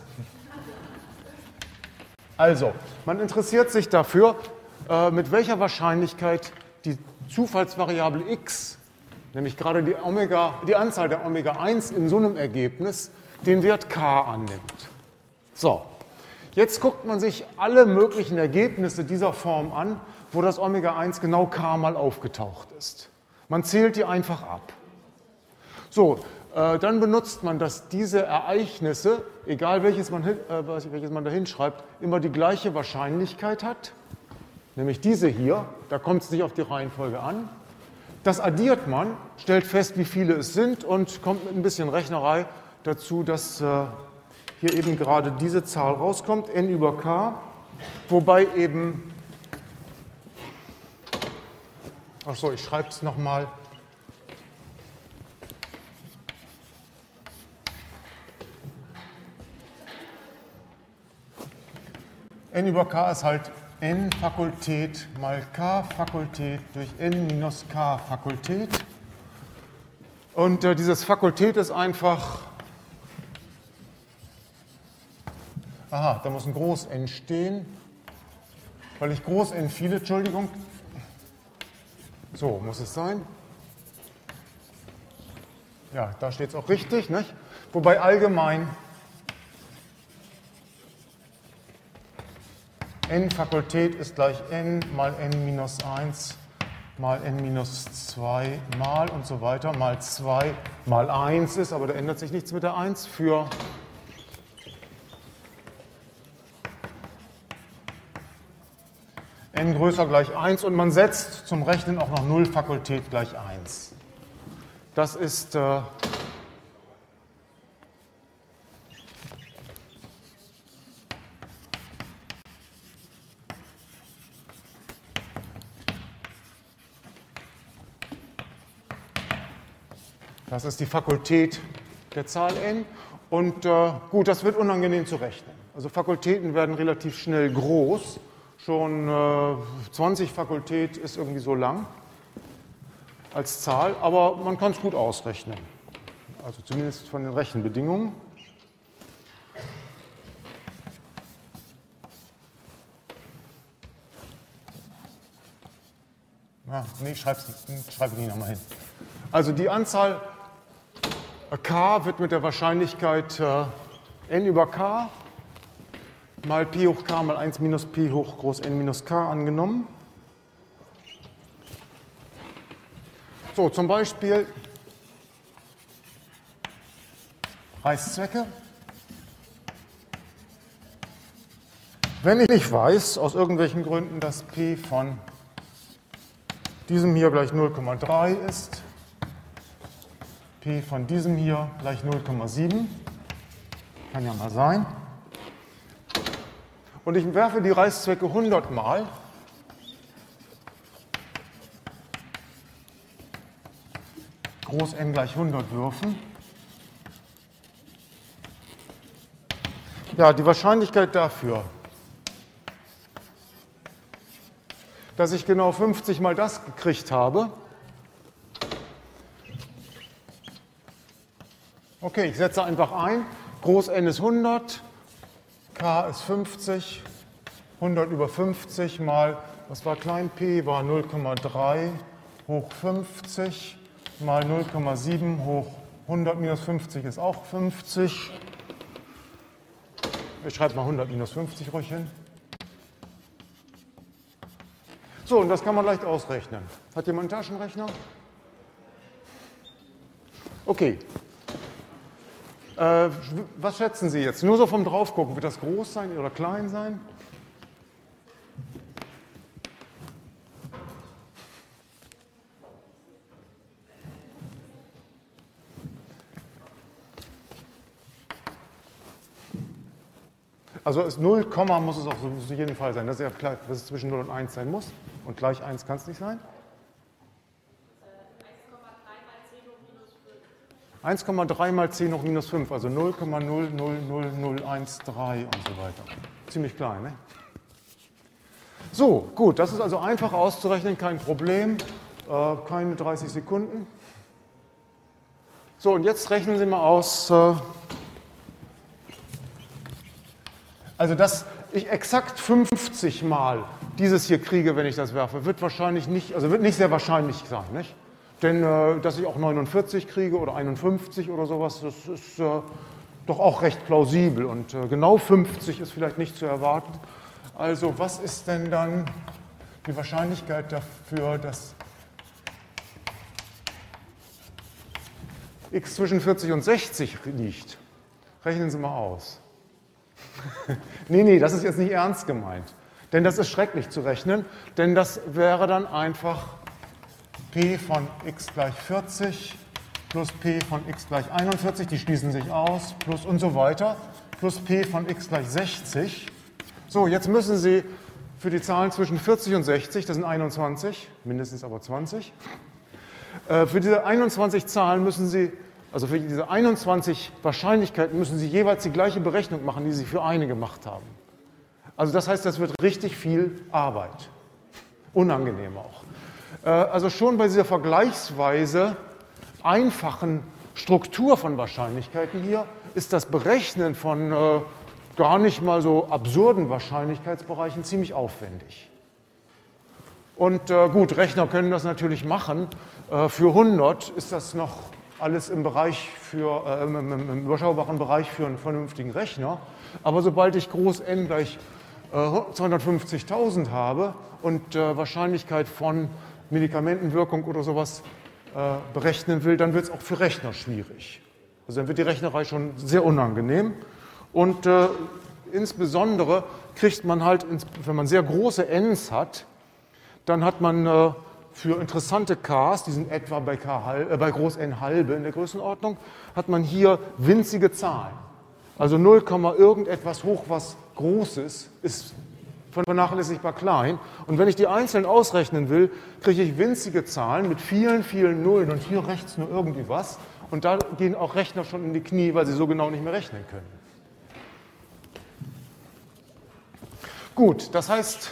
Also, man interessiert sich dafür, mit welcher Wahrscheinlichkeit die Zufallsvariable x, nämlich gerade die, Omega, die Anzahl der Omega eins in so einem Ergebnis, den Wert k annimmt. So, jetzt guckt man sich alle möglichen Ergebnisse dieser Form an, wo das Omega eins genau k mal aufgetaucht ist. Man zählt die einfach ab. So, äh, dann benutzt man, dass diese Ereignisse, egal welches man, hin, äh, welches man da hinschreibt, immer die gleiche Wahrscheinlichkeit hat, nämlich diese hier, da kommt es nicht auf die Reihenfolge an. Das addiert man, stellt fest, wie viele es sind und kommt mit ein bisschen Rechnerei dazu, dass äh, hier eben gerade diese Zahl rauskommt, n über k, wobei eben, achso, ich schreibe es nochmal, n über k ist halt n Fakultät mal k Fakultät durch n minus k Fakultät. Und äh, dieses Fakultät ist einfach, aha, da muss ein Groß N stehen, weil ich Groß N viele, Entschuldigung, so muss es sein. Ja, da steht es auch richtig, nicht? Wobei allgemein n Fakultät ist gleich n mal n minus eins mal n minus zwei mal und so weiter mal zwei mal eins ist, aber da ändert sich nichts mit der eins für n größer gleich eins und man setzt zum Rechnen auch noch null Fakultät gleich eins. Das ist äh, Das ist die Fakultät der Zahl n. Und äh, gut, das wird unangenehm zu rechnen. Also Fakultäten werden relativ schnell groß. Schon äh, zwanzig Fakultät ist irgendwie so lang als Zahl, aber man kann es gut ausrechnen. Also zumindest von den Rechenbedingungen. Ah, nee, ich schreibe es nicht nochmal hin. Also die Anzahl k wird mit der Wahrscheinlichkeit äh, n über k mal p hoch k mal eins minus p hoch groß n minus k angenommen. So, zum Beispiel Reißzwecke. Wenn ich nicht weiß, aus irgendwelchen Gründen, dass p von diesem hier gleich null Komma drei ist, p von diesem hier gleich null Komma sieben, kann ja mal sein. Und ich werfe die Reißzwecke hundert Mal. Groß N gleich hundert würfen. Ja, die Wahrscheinlichkeit dafür, dass ich genau fünfzig mal das gekriegt habe. Okay, ich setze einfach ein. Groß N ist hundert, k ist fünfzig, hundert über fünfzig mal, was war klein p, war null Komma drei hoch fünfzig mal null Komma sieben hoch hundert minus fünfzig ist auch fünfzig. Ich schreibe mal hundert minus fünfzig ruhig hin. So, und das kann man leicht ausrechnen. Hat jemand einen Taschenrechner? Okay. Äh, was schätzen Sie jetzt? Nur so vom Draufgucken. Wird das groß sein oder klein sein? Also ist null, muss es auch so auf jeden Fall sein. Das ist ja klar, dass es zwischen null und eins sein muss. Und gleich eins kann es nicht sein. eins Komma drei mal zehn hoch minus fünf, also null Komma null null null null eins drei und so weiter. Ziemlich klein, ne? So, gut, das ist also einfach auszurechnen, kein Problem, äh, keine dreißig Sekunden. So, und jetzt rechnen Sie mal aus, äh, also dass ich exakt fünfzig Mal dieses hier kriege, wenn ich das werfe, wird wahrscheinlich nicht, also wird nicht sehr wahrscheinlich sein, nicht? Denn äh, dass ich auch neunundvierzig kriege oder einundfünfzig oder sowas, das ist äh, doch auch recht plausibel. Und äh, genau fünfzig ist vielleicht nicht zu erwarten. Also was ist denn dann die Wahrscheinlichkeit dafür, dass x zwischen vierzig und sechzig liegt. Rechnen Sie mal aus. nee, nee, das ist jetzt nicht ernst gemeint. Denn das ist schrecklich zu rechnen, denn das wäre dann einfach p von x gleich vierzig plus p von x gleich einundvierzig, die schließen sich aus, plus und so weiter, plus p von x gleich sechzig. So, jetzt müssen Sie für die Zahlen zwischen vierzig und sechzig, das sind einundzwanzig, mindestens aber zwanzig, äh, für diese einundzwanzig Zahlen müssen Sie, also für diese einundzwanzig Wahrscheinlichkeiten müssen Sie jeweils die gleiche Berechnung machen, die Sie für eine gemacht haben. Also das heißt, das wird richtig viel Arbeit. Unangenehm auch. Äh, also schon bei dieser vergleichsweise einfachen Struktur von Wahrscheinlichkeiten hier ist das Berechnen von äh, gar nicht mal so absurden Wahrscheinlichkeitsbereichen ziemlich aufwendig. Und äh, gut, Rechner können das natürlich machen. Äh, für hundert ist das noch alles im Bereich für, äh, im, im, im überschaubaren Bereich für einen vernünftigen Rechner. Aber sobald ich groß n gleich äh, zweihundertfünfzigtausend habe und äh, Wahrscheinlichkeit von Medikamentenwirkung oder sowas äh, berechnen will, dann wird es auch für Rechner schwierig. Also dann wird die Rechnerei schon sehr unangenehm. Und äh, insbesondere kriegt man halt, wenn man sehr große N's hat, dann hat man äh, für interessante Ks, die sind etwa bei, K halb, äh, bei groß N halbe in der Größenordnung, hat man hier winzige Zahlen. Also null, irgendetwas hoch was Großes ist vernachlässigbar klein. Und wenn ich die einzeln ausrechnen will, kriege ich winzige Zahlen mit vielen, vielen Nullen und hier rechts nur irgendwie was. Und da gehen auch Rechner schon in die Knie, weil sie so genau nicht mehr rechnen können. Gut, das heißt,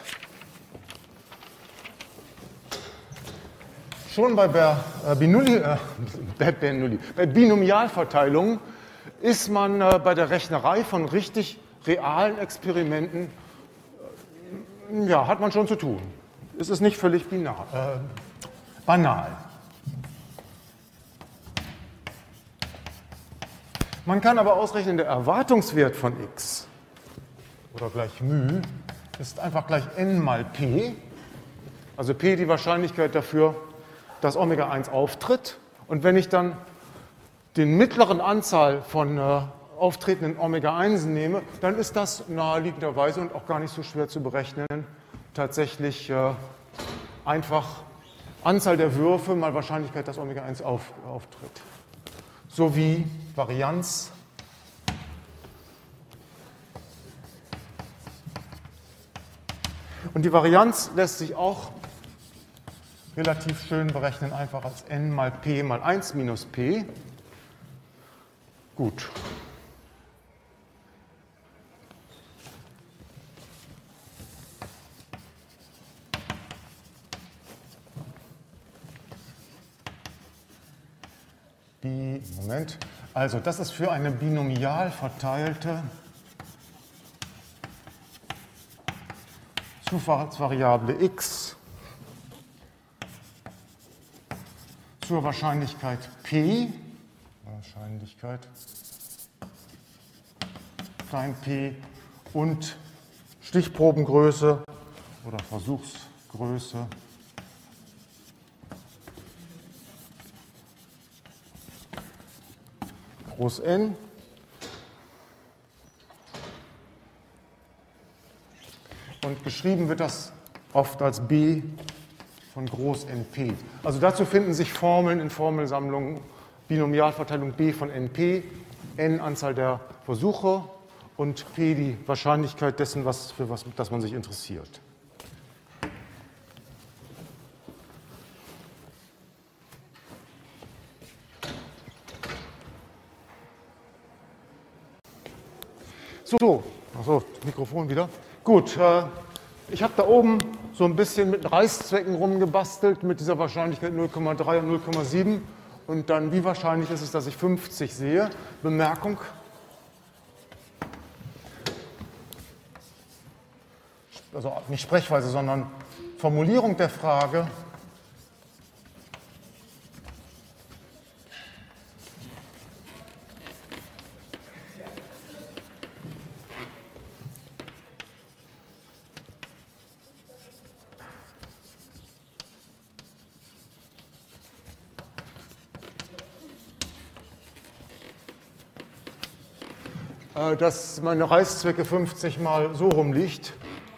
schon bei, Bernoulli, äh, Bernoulli, bei Binomialverteilungen ist man äh, bei der Rechnerei von richtig realen Experimenten, äh, ja, hat man schon zu tun. Es ist nicht völlig binar, äh, banal. Man kann aber ausrechnen, der Erwartungswert von x oder gleich μ ist einfach gleich n mal p, also p die Wahrscheinlichkeit dafür, dass Omega eins auftritt. Und wenn ich dann den mittleren Anzahl von äh, auftretenden Omega eins nehme, dann ist das naheliegenderweise und auch gar nicht so schwer zu berechnen, tatsächlich äh, einfach Anzahl der Würfe mal Wahrscheinlichkeit, dass Omega eins auf, auftritt. Sowie Varianz und die Varianz lässt sich auch relativ schön berechnen, einfach als n mal p mal eins minus p. Gut. Bi, Moment. Also das ist für eine binomial verteilte Zufallsvariable x zur Wahrscheinlichkeit p, Wahrscheinlichkeit klein p und Stichprobengröße oder Versuchsgröße groß N und geschrieben wird das oft als b von groß N P. Also dazu finden sich Formeln in Formelsammlungen, Binomialverteilung b von N P, n Anzahl der Versuche und p die Wahrscheinlichkeit dessen, was, für was das man sich interessiert. So, achso, Mikrofon wieder. Gut, äh, ich habe da oben so ein bisschen mit Reißzwecken rumgebastelt mit dieser Wahrscheinlichkeit null Komma drei und null Komma sieben und dann, wie wahrscheinlich ist es, dass ich fünfzig sehe. Bemerkung, also nicht Sprechweise, sondern Formulierung der Frage, dass meine Reißzwecke fünfzig mal so rumliegt.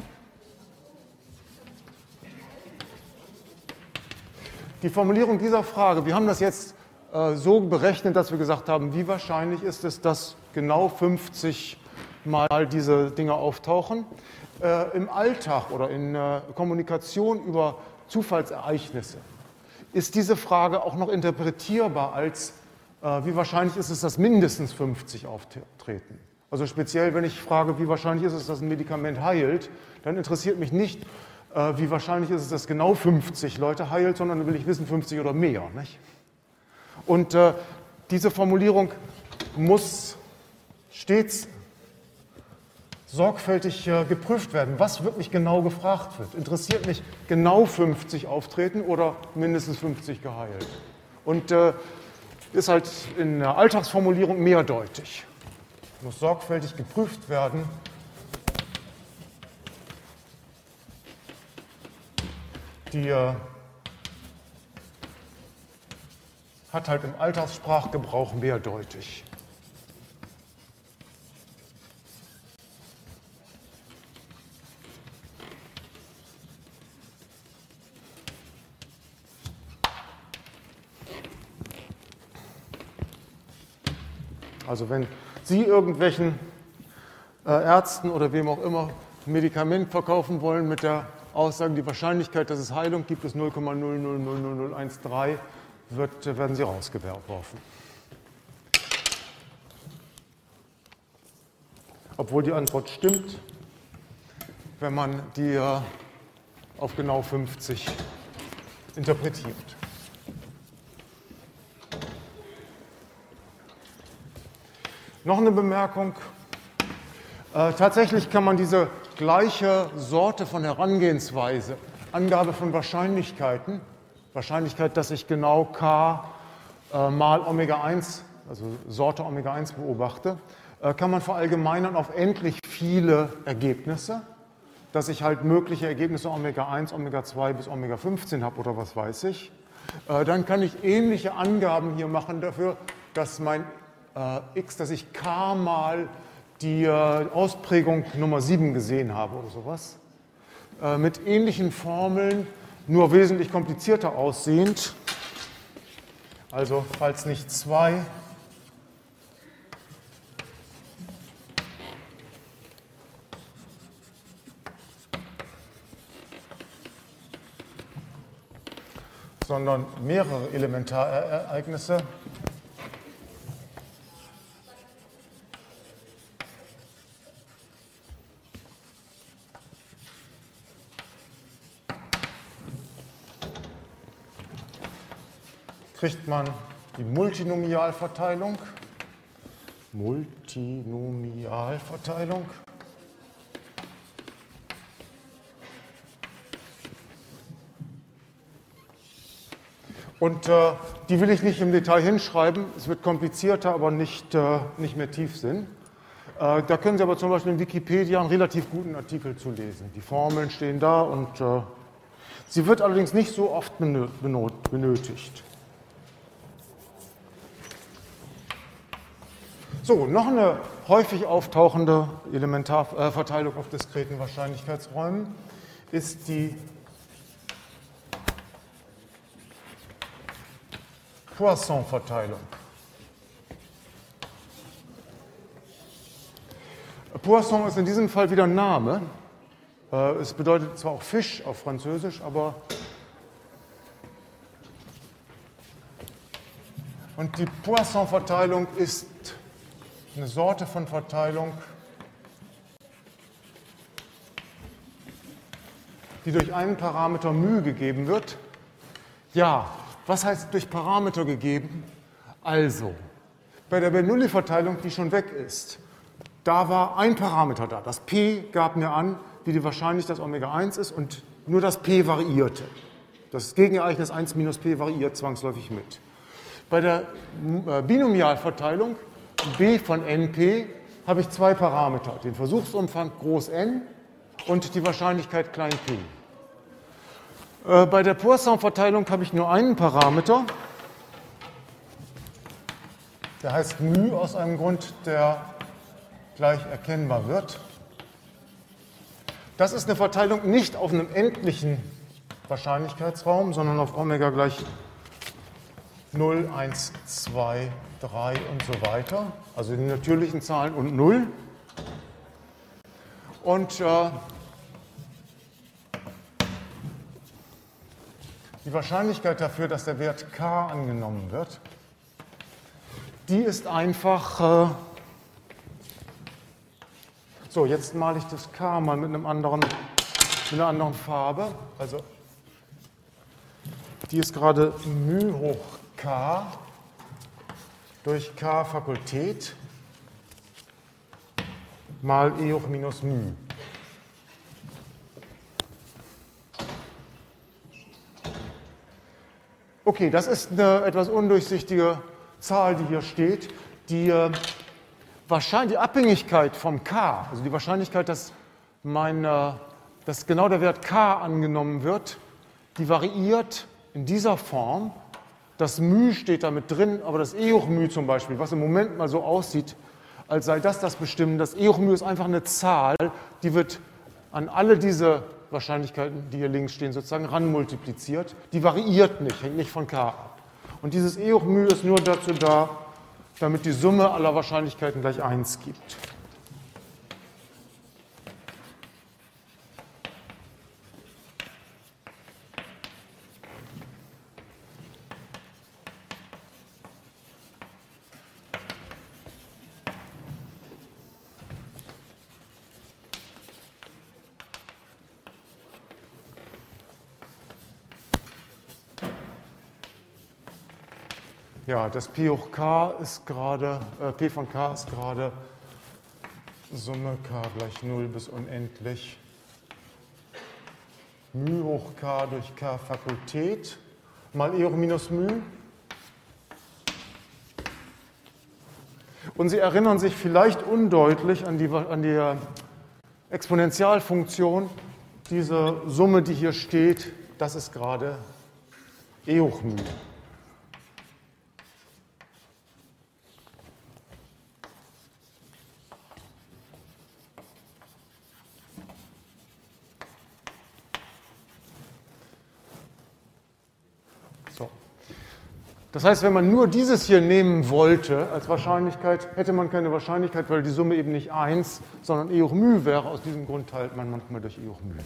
Die Formulierung dieser Frage, wir haben das jetzt äh, so berechnet, dass wir gesagt haben, wie wahrscheinlich ist es, dass genau fünfzig Mal diese Dinge auftauchen. Äh, Im Alltag oder in äh, Kommunikation über Zufallsereignisse ist diese Frage auch noch interpretierbar als, äh, wie wahrscheinlich ist es, dass mindestens fünfzig auftreten. Also speziell, wenn ich frage, wie wahrscheinlich ist es, dass ein Medikament heilt, dann interessiert mich nicht, wie wahrscheinlich ist es, dass genau fünfzig Leute heilt, sondern dann will ich wissen, fünfzig oder mehr. Nicht? Und äh, diese Formulierung muss stets sorgfältig äh, geprüft werden. Was wirklich genau gefragt wird? Interessiert mich genau fünfzig auftreten oder mindestens fünfzig geheilt? Und äh, ist halt in der Alltagsformulierung mehrdeutig. Muss sorgfältig geprüft werden. Die äh, hat halt im Alltagssprachgebrauch mehrdeutig. Also wenn Sie irgendwelchen äh, Ärzten oder wem auch immer ein Medikament verkaufen wollen mit der Aussage, die Wahrscheinlichkeit, dass es Heilung gibt, ist null Komma null null null null null eins drei, wird, werden Sie rausgeworfen. Obwohl die Antwort stimmt, wenn man die äh, auf genau fünfzig interpretiert. Noch eine Bemerkung. Äh, tatsächlich kann man diese gleiche Sorte von Herangehensweise, Angabe von Wahrscheinlichkeiten, Wahrscheinlichkeit, dass ich genau K äh, mal Omega eins, also Sorte Omega eins beobachte, äh, kann man verallgemeinern auf endlich viele Ergebnisse, dass ich halt mögliche Ergebnisse Omega eins, Omega zwei bis Omega fünfzehn habe oder was weiß ich. Äh, dann kann ich ähnliche Angaben hier machen dafür, dass mein äh, X, dass ich K mal die äh, Ausprägung Nummer sieben gesehen habe oder sowas, äh, mit ähnlichen Formeln, nur wesentlich komplizierter aussehend. Also falls nicht zwei, sondern mehrere Elementarereignisse. Kriegt man die Multinomialverteilung. Multinomialverteilung. Und äh, die will ich nicht im Detail hinschreiben. Es wird komplizierter, aber nicht, äh, nicht mehr Tiefsinn. Äh, da können Sie aber zum Beispiel in Wikipedia einen relativ guten Artikel zu lesen. Die Formeln stehen da und äh, sie wird allerdings nicht so oft benötigt. So, noch eine häufig auftauchende Elementarverteilung auf diskreten Wahrscheinlichkeitsräumen ist die Poisson-Verteilung. Poisson ist in diesem Fall wieder ein Name. Es bedeutet zwar auch Fisch auf Französisch, aber und die Poisson-Verteilung ist eine Sorte von Verteilung, die durch einen Parameter μ gegeben wird. Ja, was heißt durch Parameter gegeben? Also, bei der Bernoulli-Verteilung, die schon weg ist, da war ein Parameter da. Das P gab mir an, wie die wahrscheinlich das Omega eins ist und nur das P variierte. Das Gegenereignis eins minus P variiert zwangsläufig mit. Bei der Binomialverteilung B von N P habe ich zwei Parameter, den Versuchsumfang groß N und die Wahrscheinlichkeit klein p. Äh, bei der Poisson-Verteilung habe ich nur einen Parameter, der heißt μ aus einem Grund, der gleich erkennbar wird. Das ist eine Verteilung nicht auf einem endlichen Wahrscheinlichkeitsraum, sondern auf Omega gleich null, eins, zwei, drei und so weiter, also die natürlichen Zahlen und null. Und äh, die Wahrscheinlichkeit dafür, dass der Wert k angenommen wird, die ist einfach, äh, so jetzt male ich das k mal mit, einem anderen, mit einer anderen Farbe, also die ist gerade μ hoch k durch k Fakultät mal e hoch minus μ. Okay, das ist eine etwas undurchsichtige Zahl, die hier steht. Die, äh, wahrscheinlich, die Abhängigkeit vom k, also die Wahrscheinlichkeit, dass, mein, äh, dass genau der Wert k angenommen wird, die variiert in dieser Form. Das μ steht da mit drin, aber das e hoch μ zum Beispiel, was im Moment mal so aussieht, als sei das das Bestimmen. Das e hoch μ ist einfach eine Zahl, die wird an alle diese Wahrscheinlichkeiten, die hier links stehen, sozusagen ranmultipliziert. Die variiert nicht, hängt nicht von k ab. Und dieses e hoch μ ist nur dazu da, damit die Summe aller Wahrscheinlichkeiten gleich eins gibt. Ja, das P hoch k ist gerade, äh, P von k ist gerade Summe k gleich null bis unendlich μ hoch k durch k Fakultät mal e hoch minus μ. Und Sie erinnern sich vielleicht undeutlich an die, an die Exponentialfunktion. Diese Summe, die hier steht, das ist gerade e hoch μ. Das heißt, wenn man nur dieses hier nehmen wollte als Wahrscheinlichkeit, hätte man keine Wahrscheinlichkeit, weil die Summe eben nicht eins, sondern e hoch μ wäre. Aus diesem Grund teilt man manchmal durch e hoch μ.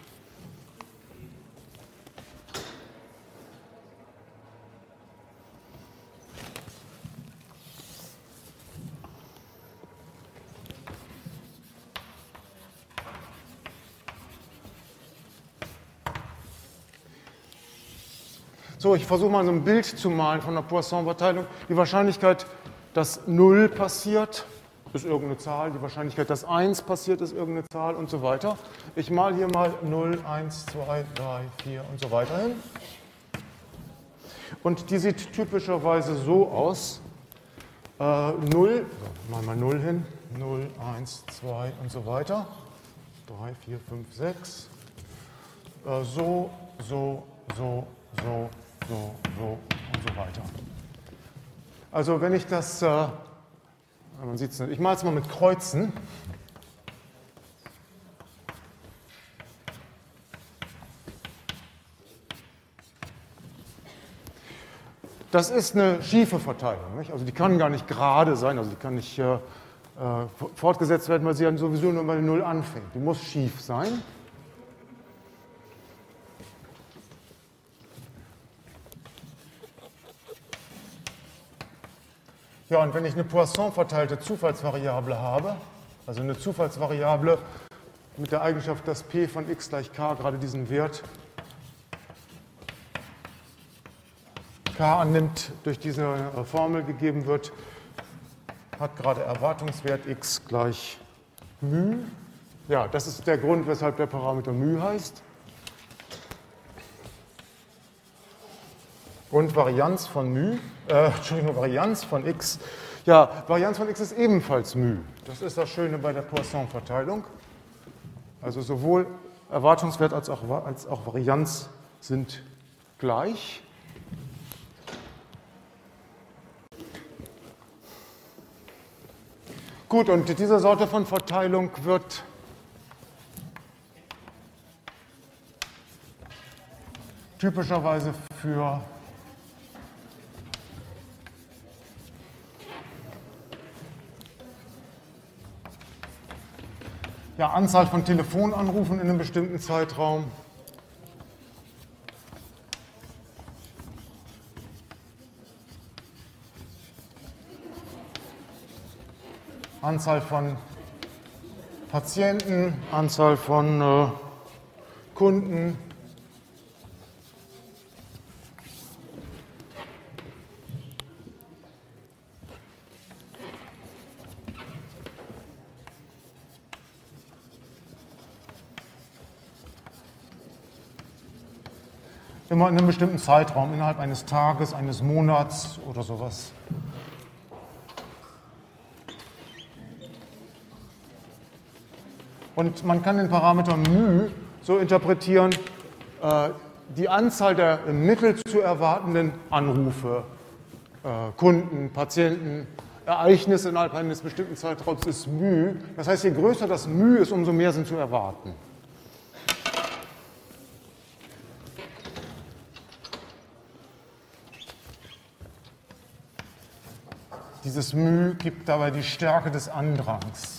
So, ich versuche mal so ein Bild zu malen von der Poisson-Verteilung. Die Wahrscheinlichkeit, dass null passiert, ist irgendeine Zahl. Die Wahrscheinlichkeit, dass eins passiert, ist irgendeine Zahl und so weiter. Ich male hier mal null, eins, zwei, drei, vier und so weiter hin. Und die sieht typischerweise so aus. Äh, null, so, mal mal null hin. null, eins, zwei und so weiter. drei, vier, fünf, sechs. Äh, so, so, so, so. So, so und so weiter. Also wenn ich das, äh, man sieht es nicht, ich male es mal mit Kreuzen. Das ist eine schiefe Verteilung, nicht? Also die kann gar nicht gerade sein, also die kann nicht äh, fortgesetzt werden, weil sie dann sowieso nur bei null anfängt. Die muss schief sein. Ja, und wenn ich eine Poisson-verteilte Zufallsvariable habe, also eine Zufallsvariable mit der Eigenschaft, dass P von x gleich k gerade diesen Wert k annimmt, durch diese Formel gegeben wird, hat gerade Erwartungswert x gleich μ. Ja, das ist der Grund, weshalb der Parameter μ heißt. Und Varianz von μ, äh, Entschuldigung, Varianz von x, ja, Varianz von x ist ebenfalls μ. Das ist das Schöne bei der Poisson-Verteilung. Also sowohl Erwartungswert als auch, als auch Varianz sind gleich. Gut, und diese Sorte von Verteilung wird typischerweise für ja, Anzahl von Telefonanrufen in einem bestimmten Zeitraum, Anzahl von Patienten, Anzahl von äh, Kunden, immer in einem bestimmten Zeitraum, innerhalb eines Tages, eines Monats oder sowas. Und man kann den Parameter μ so interpretieren, äh, die Anzahl der im Mittel zu erwartenden Anrufe, äh, Kunden, Patienten, Ereignisse innerhalb eines bestimmten Zeitraums ist μ. Das heißt, je größer das μ ist, umso mehr sind zu erwarten. Dieses μ gibt dabei die Stärke des Andrangs.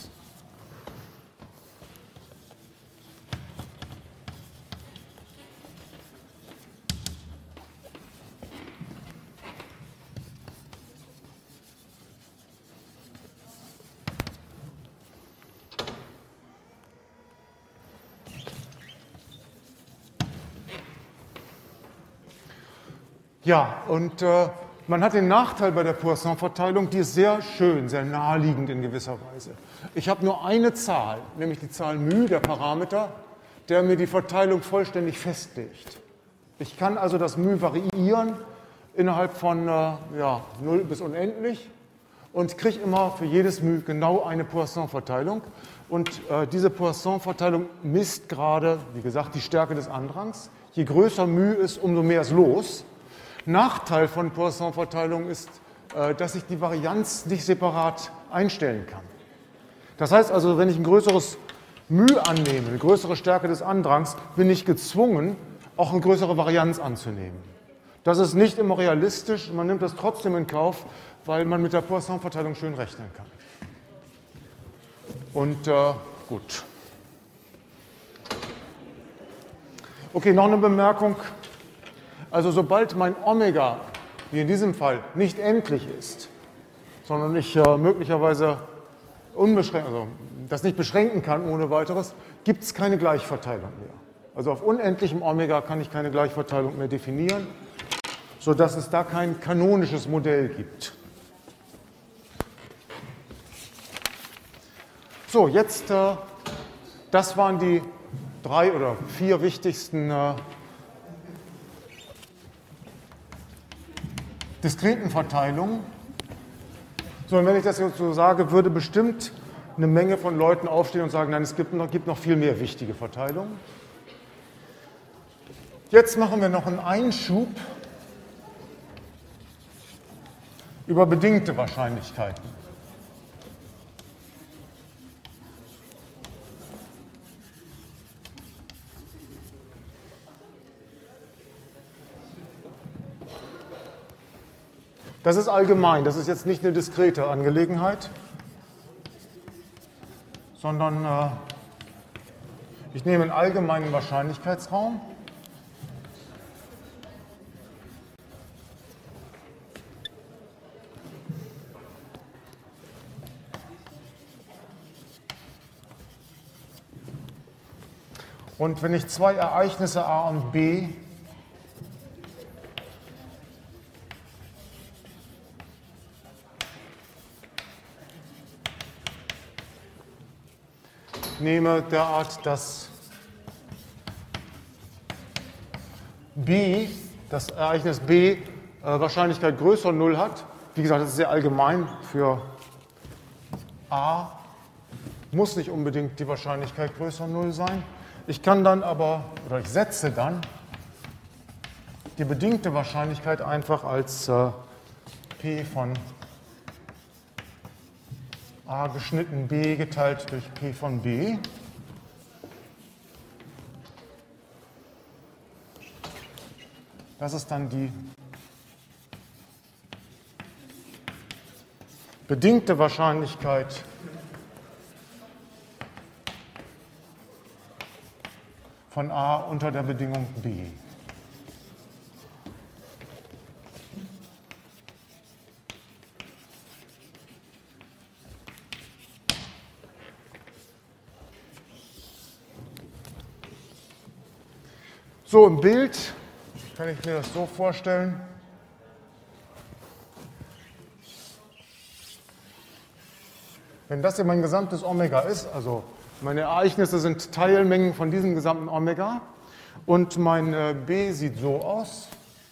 Ja, und äh, man hat den Nachteil bei der Poisson-Verteilung, die ist sehr schön, sehr naheliegend in gewisser Weise. Ich habe nur eine Zahl, nämlich die Zahl μ, der Parameter, der mir die Verteilung vollständig festlegt. Ich kann also das μ variieren innerhalb von äh, ja, null bis unendlich und kriege immer für jedes μ genau eine Poisson-Verteilung. Und äh, diese Poisson-Verteilung misst gerade, wie gesagt, die Stärke des Andrangs. Je größer μ ist, umso mehr ist los. Nachteil von Poisson-Verteilung ist, dass ich die Varianz nicht separat einstellen kann. Das heißt also, wenn ich ein größeres μ annehme, eine größere Stärke des Andrangs, bin ich gezwungen, auch eine größere Varianz anzunehmen. Das ist nicht immer realistisch, man nimmt das trotzdem in Kauf, weil man mit der Poisson-Verteilung schön rechnen kann. Und äh, gut. Okay, noch eine Bemerkung. Also sobald mein Omega, wie in diesem Fall, nicht endlich ist, sondern ich äh, möglicherweise unbeschränkt, also das nicht beschränken kann ohne weiteres, gibt es keine Gleichverteilung mehr. Also auf unendlichem Omega kann ich keine Gleichverteilung mehr definieren, sodass es da kein kanonisches Modell gibt. So, jetzt, äh, das waren die drei oder vier wichtigsten äh, diskreten Verteilungen. So, und wenn ich das jetzt so sage, würde bestimmt eine Menge von Leuten aufstehen und sagen, nein, es gibt noch, gibt noch viel mehr wichtige Verteilungen. Jetzt machen wir noch einen Einschub über bedingte Wahrscheinlichkeiten. Das ist allgemein, das ist jetzt nicht eine diskrete Angelegenheit, sondern äh, ich nehme einen allgemeinen Wahrscheinlichkeitsraum. Und wenn ich zwei Ereignisse A und B nehme derart, dass B, das Ereignis B, äh, Wahrscheinlichkeit größer null hat. Wie gesagt, das ist sehr allgemein für A, muss nicht unbedingt die Wahrscheinlichkeit größer null sein. Ich kann dann aber, oder ich setze dann die bedingte Wahrscheinlichkeit einfach als äh, P von a geschnitten b geteilt durch p von b. Das ist dann die bedingte Wahrscheinlichkeit von a unter der Bedingung b. So, im Bild kann ich mir das so vorstellen. Wenn das hier mein gesamtes Omega ist, also meine Ereignisse sind Teilmengen von diesem gesamten Omega und mein B sieht so aus.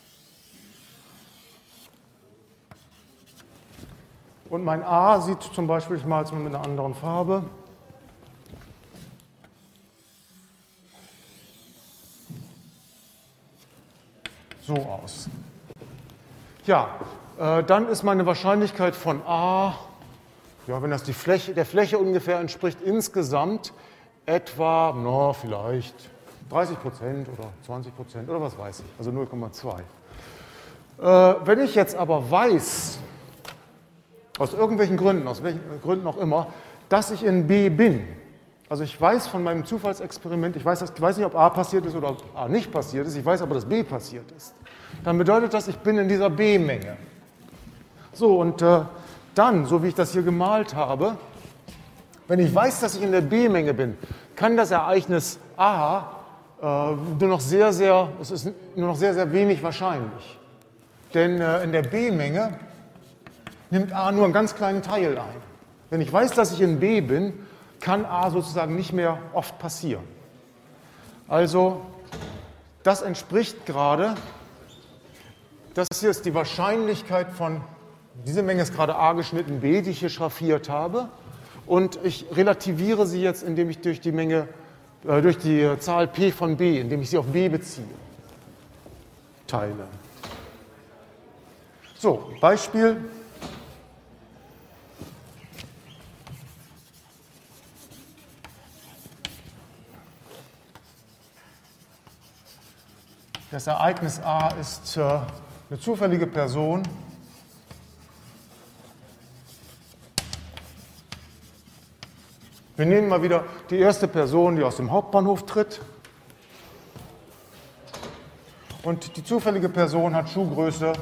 Und mein A sieht zum Beispiel, ich male es mal mit einer anderen Farbe, so aus. Ja, äh, dann ist meine Wahrscheinlichkeit von A, ja, wenn das die Fläche, der Fläche ungefähr entspricht, insgesamt etwa, na, vielleicht dreißig Prozent oder zwanzig Prozent oder was weiß ich, also null Komma zwei. Äh, wenn ich jetzt aber weiß, aus irgendwelchen Gründen, aus welchen Gründen auch immer, dass ich in B bin, also ich weiß von meinem Zufallsexperiment, ich weiß, ich weiß nicht, ob A passiert ist oder ob A nicht passiert ist, ich weiß aber, dass B passiert ist, dann bedeutet das, ich bin in dieser B-Menge. So, und äh, dann, so wie ich das hier gemalt habe, wenn ich weiß, dass ich in der B-Menge bin, kann das Ereignis A äh, nur noch sehr, sehr, es ist nur noch sehr, sehr wenig wahrscheinlich. Denn äh, in der B-Menge nimmt A nur einen ganz kleinen Teil ein. Wenn ich weiß, dass ich in B bin, kann A sozusagen nicht mehr oft passieren. Also, das entspricht gerade, das hier ist die Wahrscheinlichkeit von, diese Menge ist gerade A geschnitten B, die ich hier schraffiert habe. Und ich relativiere sie jetzt, indem ich durch die Menge, äh, durch die Zahl P von B, indem ich sie auf B beziehe, teile. So, Beispiel. Das Ereignis A ist äh, eine zufällige Person. Wir nehmen mal wieder die erste Person, die aus dem Hauptbahnhof tritt. Und die zufällige Person hat Schuhgröße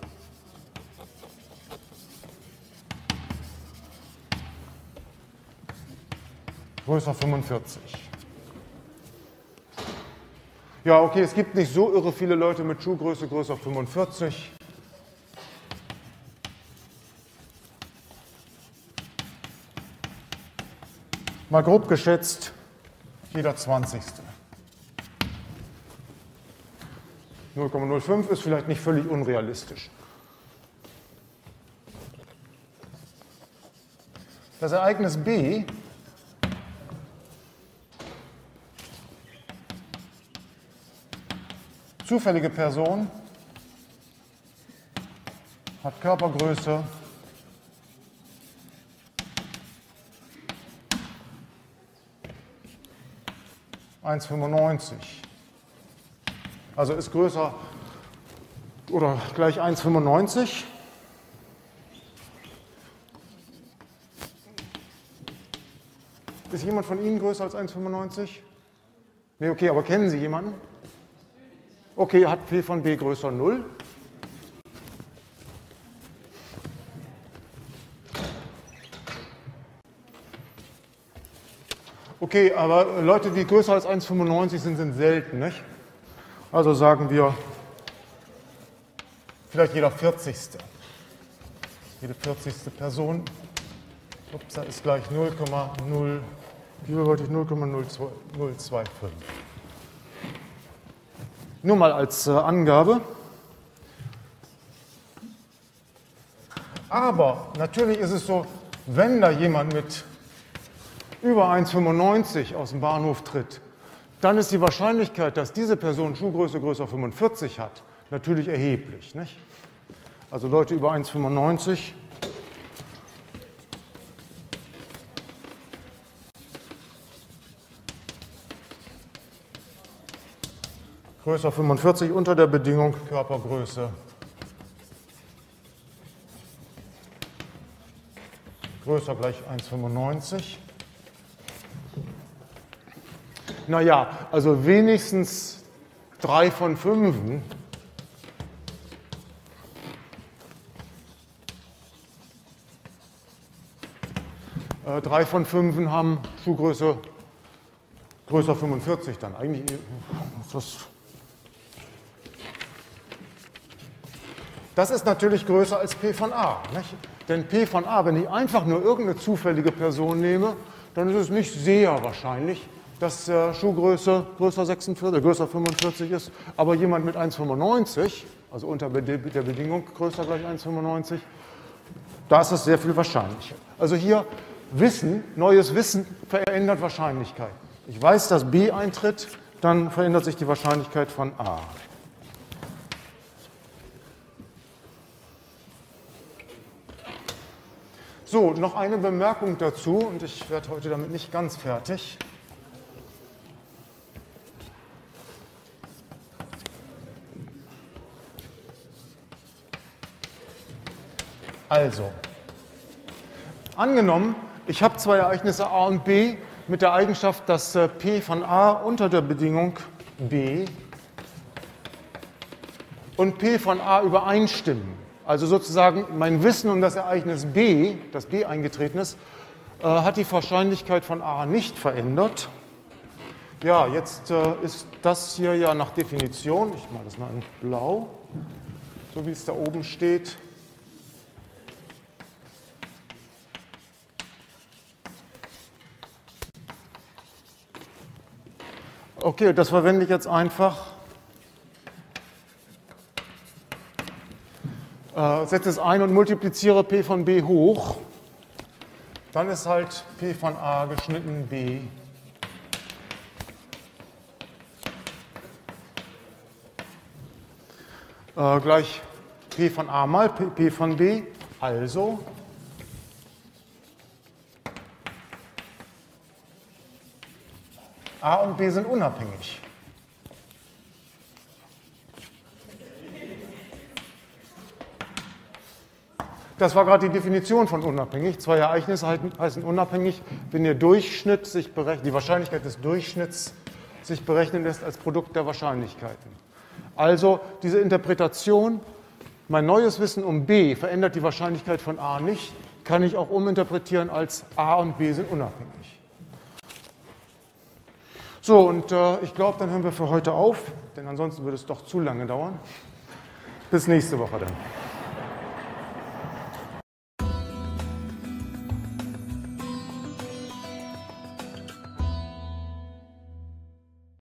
größer fünfundvierzig. Ja, okay, es gibt nicht so irre viele Leute mit Schuhgröße größer fünfundvierzig. Mal grob geschätzt, jeder Zwanzigste. null Komma null fünf ist vielleicht nicht völlig unrealistisch. Das Ereignis B zufällige Person hat Körpergröße eins Komma fünfundneunzig. Also ist größer oder gleich eins Komma fünfundneunzig. Ist jemand von Ihnen größer als eins Komma fünfundneunzig? Nee, okay, aber kennen Sie jemanden? Okay, hat P von B größer null. Okay, aber Leute, die größer als eins Komma fünfundneunzig sind, sind selten, nicht? Also sagen wir vielleicht jeder vierzigste. Jede vierzigste Person. Ups, da ist gleich null Komma null, wie wollte ich null Komma null zwei fünf. Nur mal als äh, Angabe. Aber natürlich ist es so, wenn da jemand mit über eins Komma fünfundneunzig aus dem Bahnhof tritt, dann ist die Wahrscheinlichkeit, dass diese Person Schuhgröße größer fünfundvierzig hat, natürlich erheblich, nicht? Also Leute über eins Komma fünfundneunzig größer fünfundvierzig unter der Bedingung Körpergröße größer gleich eins Komma fünfundneunzig. Naja, also wenigstens drei von fünfen äh, drei von fünfen haben Schuhgröße größer fünfundvierzig dann. Eigentlich ist das. Das ist natürlich größer als P von A. Nicht? Denn P von A, wenn ich einfach nur irgendeine zufällige Person nehme, dann ist es nicht sehr wahrscheinlich, dass äh, Schuhgröße größer sechsundvierzig, äh, größer fünfundvierzig ist. Aber jemand mit eins Komma fünfundneunzig, also unter der Bedingung größer gleich eins Komma fünfundneunzig, da ist es sehr viel wahrscheinlicher. Also hier Wissen, neues Wissen verändert Wahrscheinlichkeiten. Ich weiß, dass B eintritt, dann verändert sich die Wahrscheinlichkeit von A. So, noch eine Bemerkung dazu, und ich werde heute damit nicht ganz fertig. Also, angenommen, ich habe zwei Ereignisse A und B mit der Eigenschaft, dass P von A unter der Bedingung B und P von A übereinstimmen. Also sozusagen mein Wissen um das Ereignis B, das B eingetreten ist, äh, hat die Wahrscheinlichkeit von A nicht verändert. Ja, jetzt äh, ist das hier ja nach Definition, ich mache das mal in blau, so wie es da oben steht. Okay, das verwende ich jetzt einfach. Äh, setze es ein und multipliziere P von B hoch. Dann ist halt P von A geschnitten B. Äh, gleich P von A mal P, P von B. Also A und B sind unabhängig. Das war gerade die Definition von unabhängig. Zwei Ereignisse heißen unabhängig, wenn der Durchschnitt sich berechnet, die Wahrscheinlichkeit des Durchschnitts sich berechnen lässt als Produkt der Wahrscheinlichkeiten. Also diese Interpretation, mein neues Wissen um B verändert die Wahrscheinlichkeit von A nicht, kann ich auch uminterpretieren als A und B sind unabhängig. So, und äh, ich glaube, dann hören wir für heute auf, denn ansonsten würde es doch zu lange dauern. Bis nächste Woche dann.